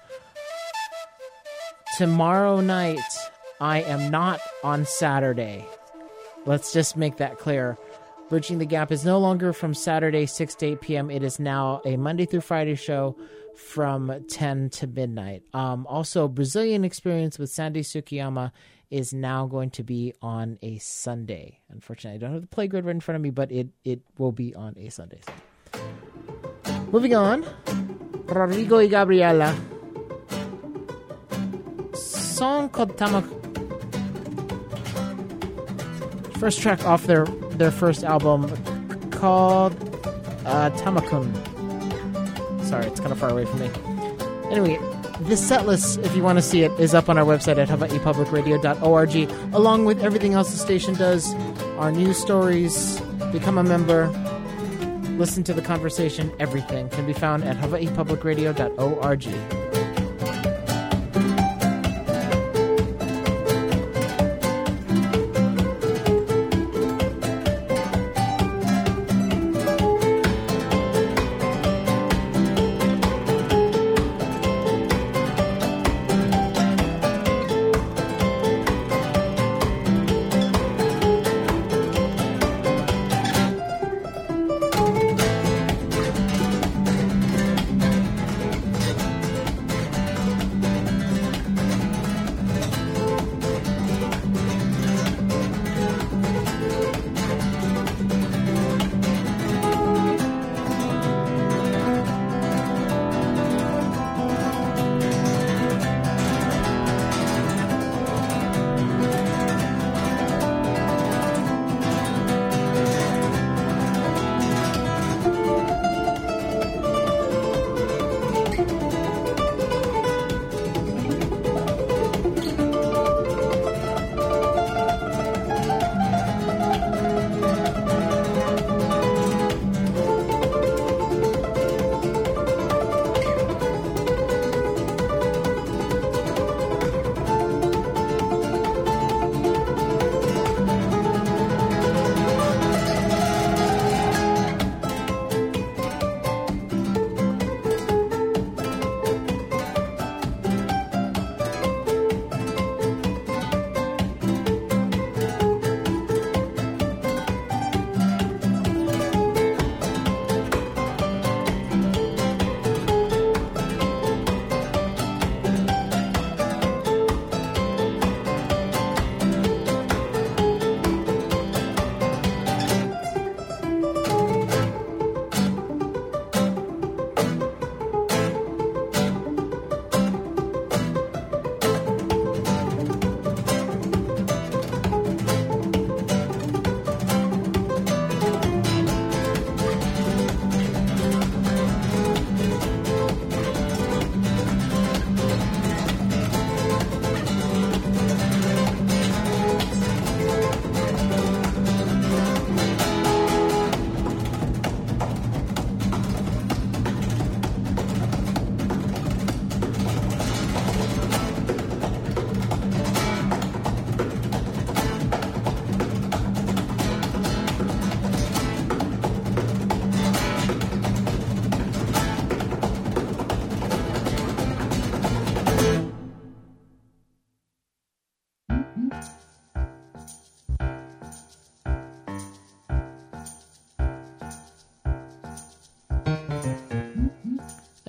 Tomorrow night, I am not on Saturday. Let's just make that clear. Bridging the Gap is no longer from Saturday, six to eight p.m. It is now a Monday through Friday show from ten to midnight. Um, also, Brazilian Experience with Sandy Sukiyama is now going to be on a Sunday. Unfortunately, I don't have the play grid right in front of me, but it, it will be on a Sunday. Moving on, Rodrigo y Gabriela. Song called Tamak. First track off their, their first album called uh, Tamakun. Sorry, it's kind of far away from me. Anyway, this set list, if you want to see it, is up on our website at hawaii public radio dot org, along with everything else the station does, our news stories, become a member, listen to the conversation, everything can be found at hawaii public radio dot org.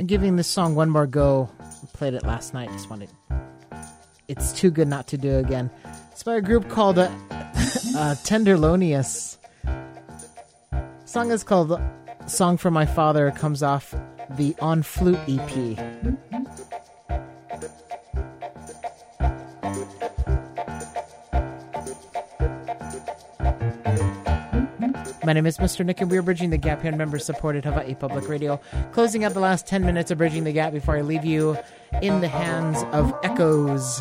I'm giving this song one more go. I played it last night. Just wanted. It's too good not to do again. It's by a group called uh, uh, Tenderlonious. Song is called "Song for My Father." It comes off the On Flute E P. My name is Mister Nick, and we're Bridging the Gap here on member-supported Hawaii Public Radio. Closing out the last ten minutes of Bridging the Gap before I leave you in the hands of Echoes.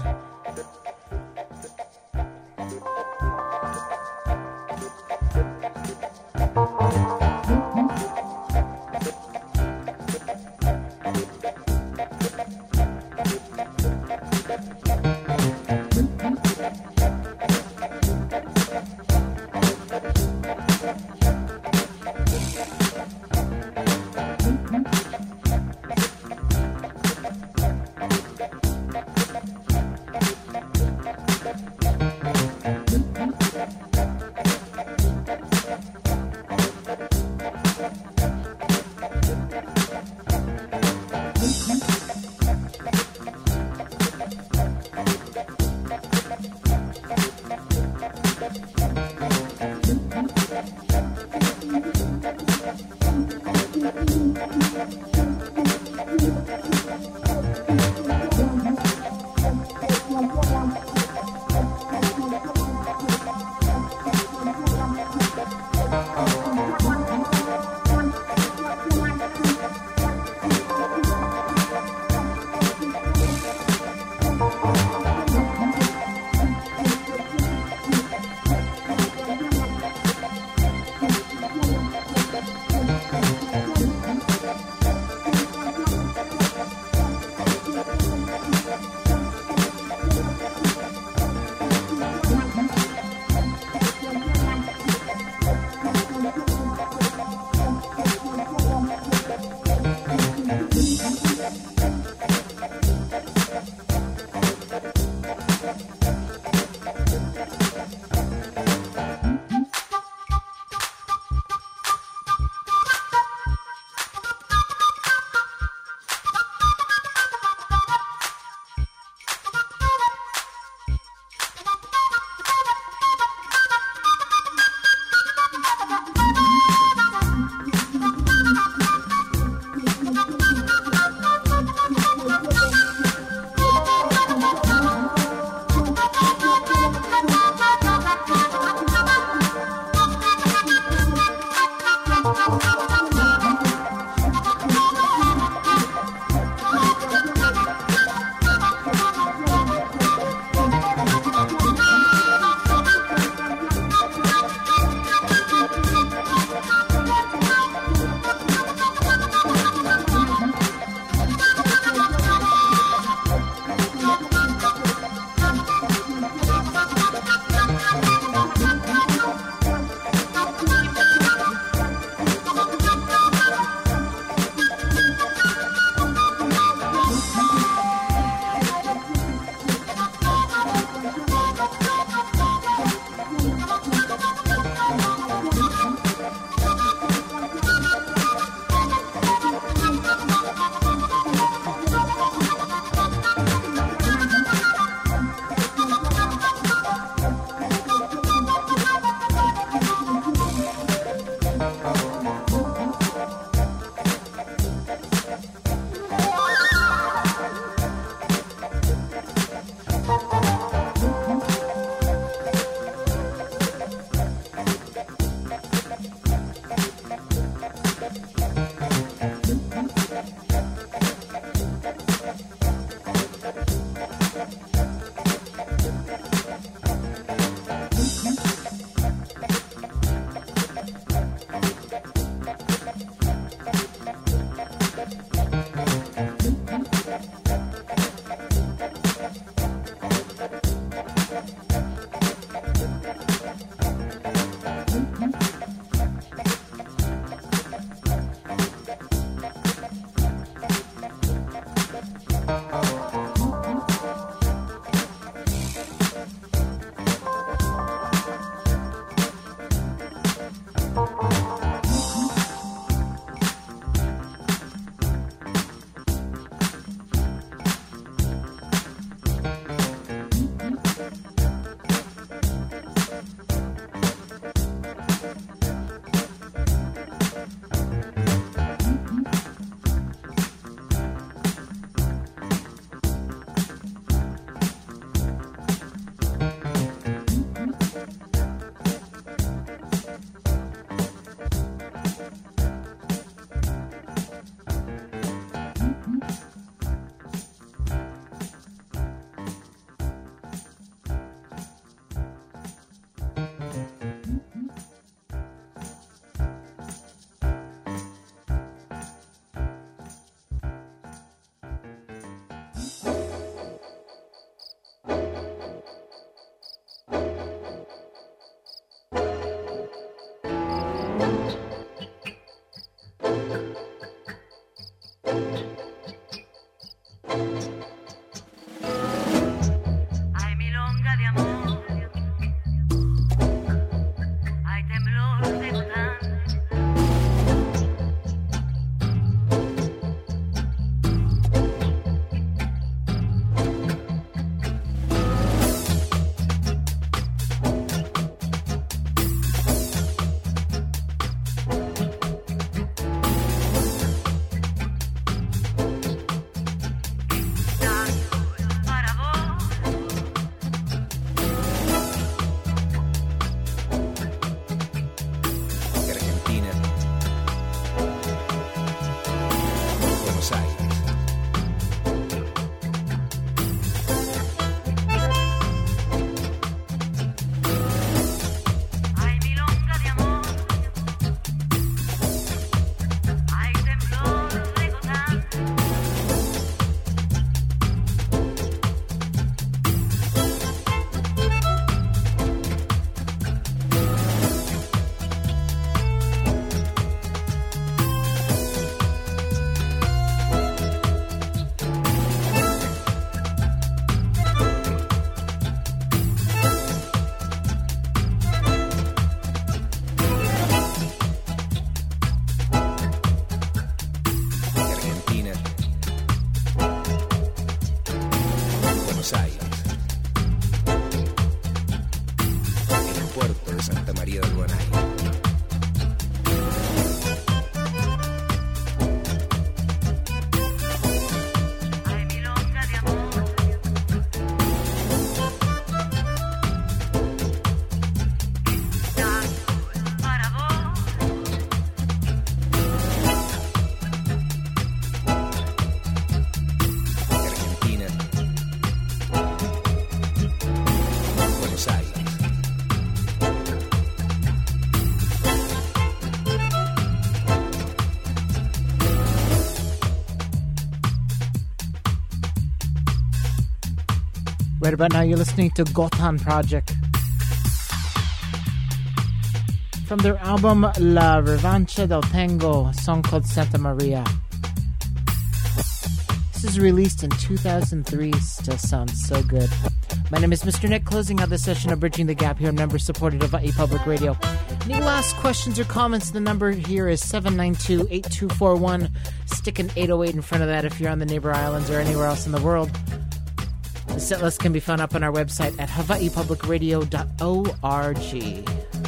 Buenos Aires, en el puerto de Santa María del Buen Aire. Right about now, you're listening to Gotan Project. From their album La Revancha del Tango, a song called Santa Maria. This is released in two thousand three, still sounds so good. My name is Mister Nick, closing out the session of Bridging the Gap here on member-supported Hawaii Public Radio. Any last questions or comments, the number here is seven nine two, eight two four one. Stick an eight oh eight in front of that if you're on the neighbor islands or anywhere else in the world. The set list can be found up on our website at hawaii public radio dot org.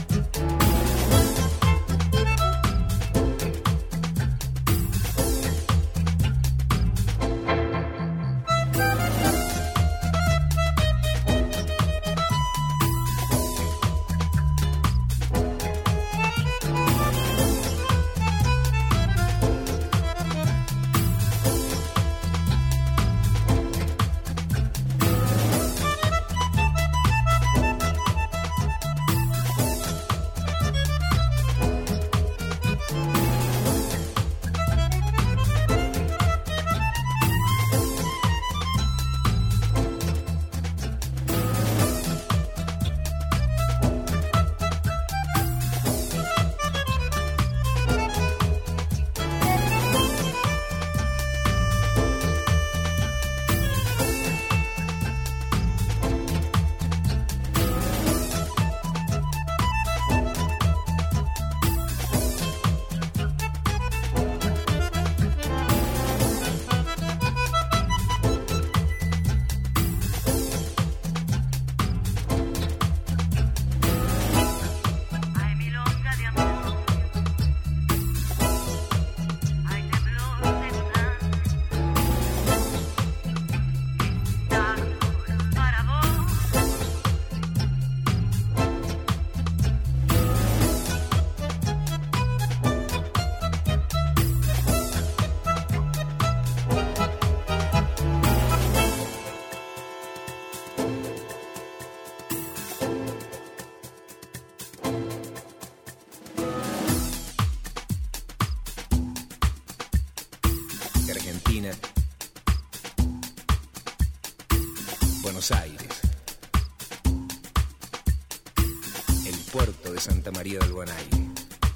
Buenos Aires, el puerto de Santa María del Buen Aire.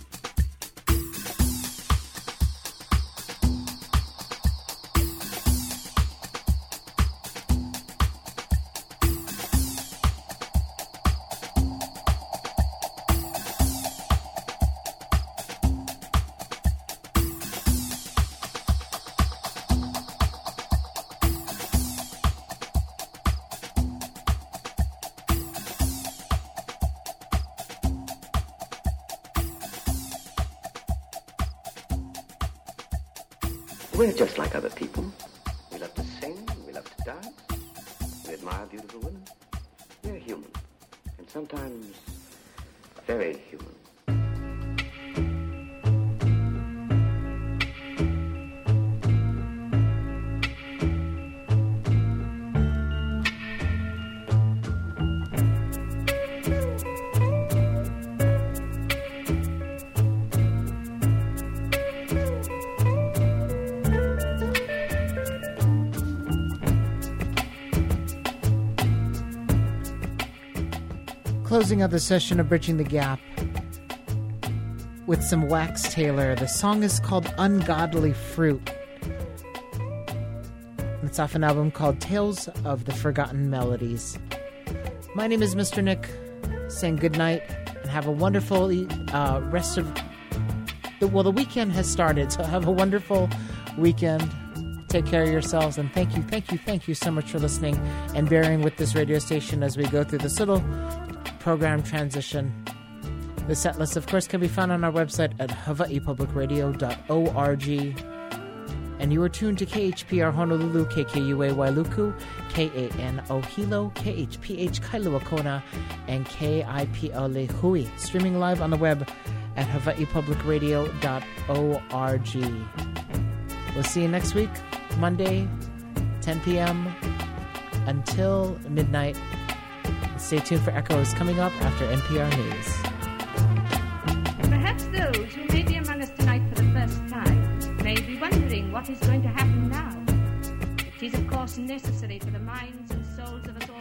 We're just like other people. We love to sing, we love to dance, we admire beautiful women. We're human, and sometimes very human. Closing out the session of Bridging the Gap with some Wax Taylor. The song is called Ungodly Fruit. It's off an album called Tales of the Forgotten Melodies. My name is Mister Nick, saying good night and have a wonderful uh, rest of the, well, the weekend has started, so have a wonderful weekend. Take care of yourselves, and thank you, thank you, thank you so much for listening and bearing with this radio station as we go through this little program transition. The set list, of course, can be found on our website at hawaii public radio dot org. And you are tuned to K H P R Honolulu, K K U A Wailuku, K A N O Hilo, K H P H Kailua Kona, and K I P L A Hui. Streaming live on the web at hawaii public radio dot org. We'll see you next week, Monday, ten p.m. until midnight. Stay tuned for Echoes coming up after N P R News. Perhaps those who may be among us tonight for the first time may be wondering what is going to happen now. It is, of course, necessary for the minds and souls of us all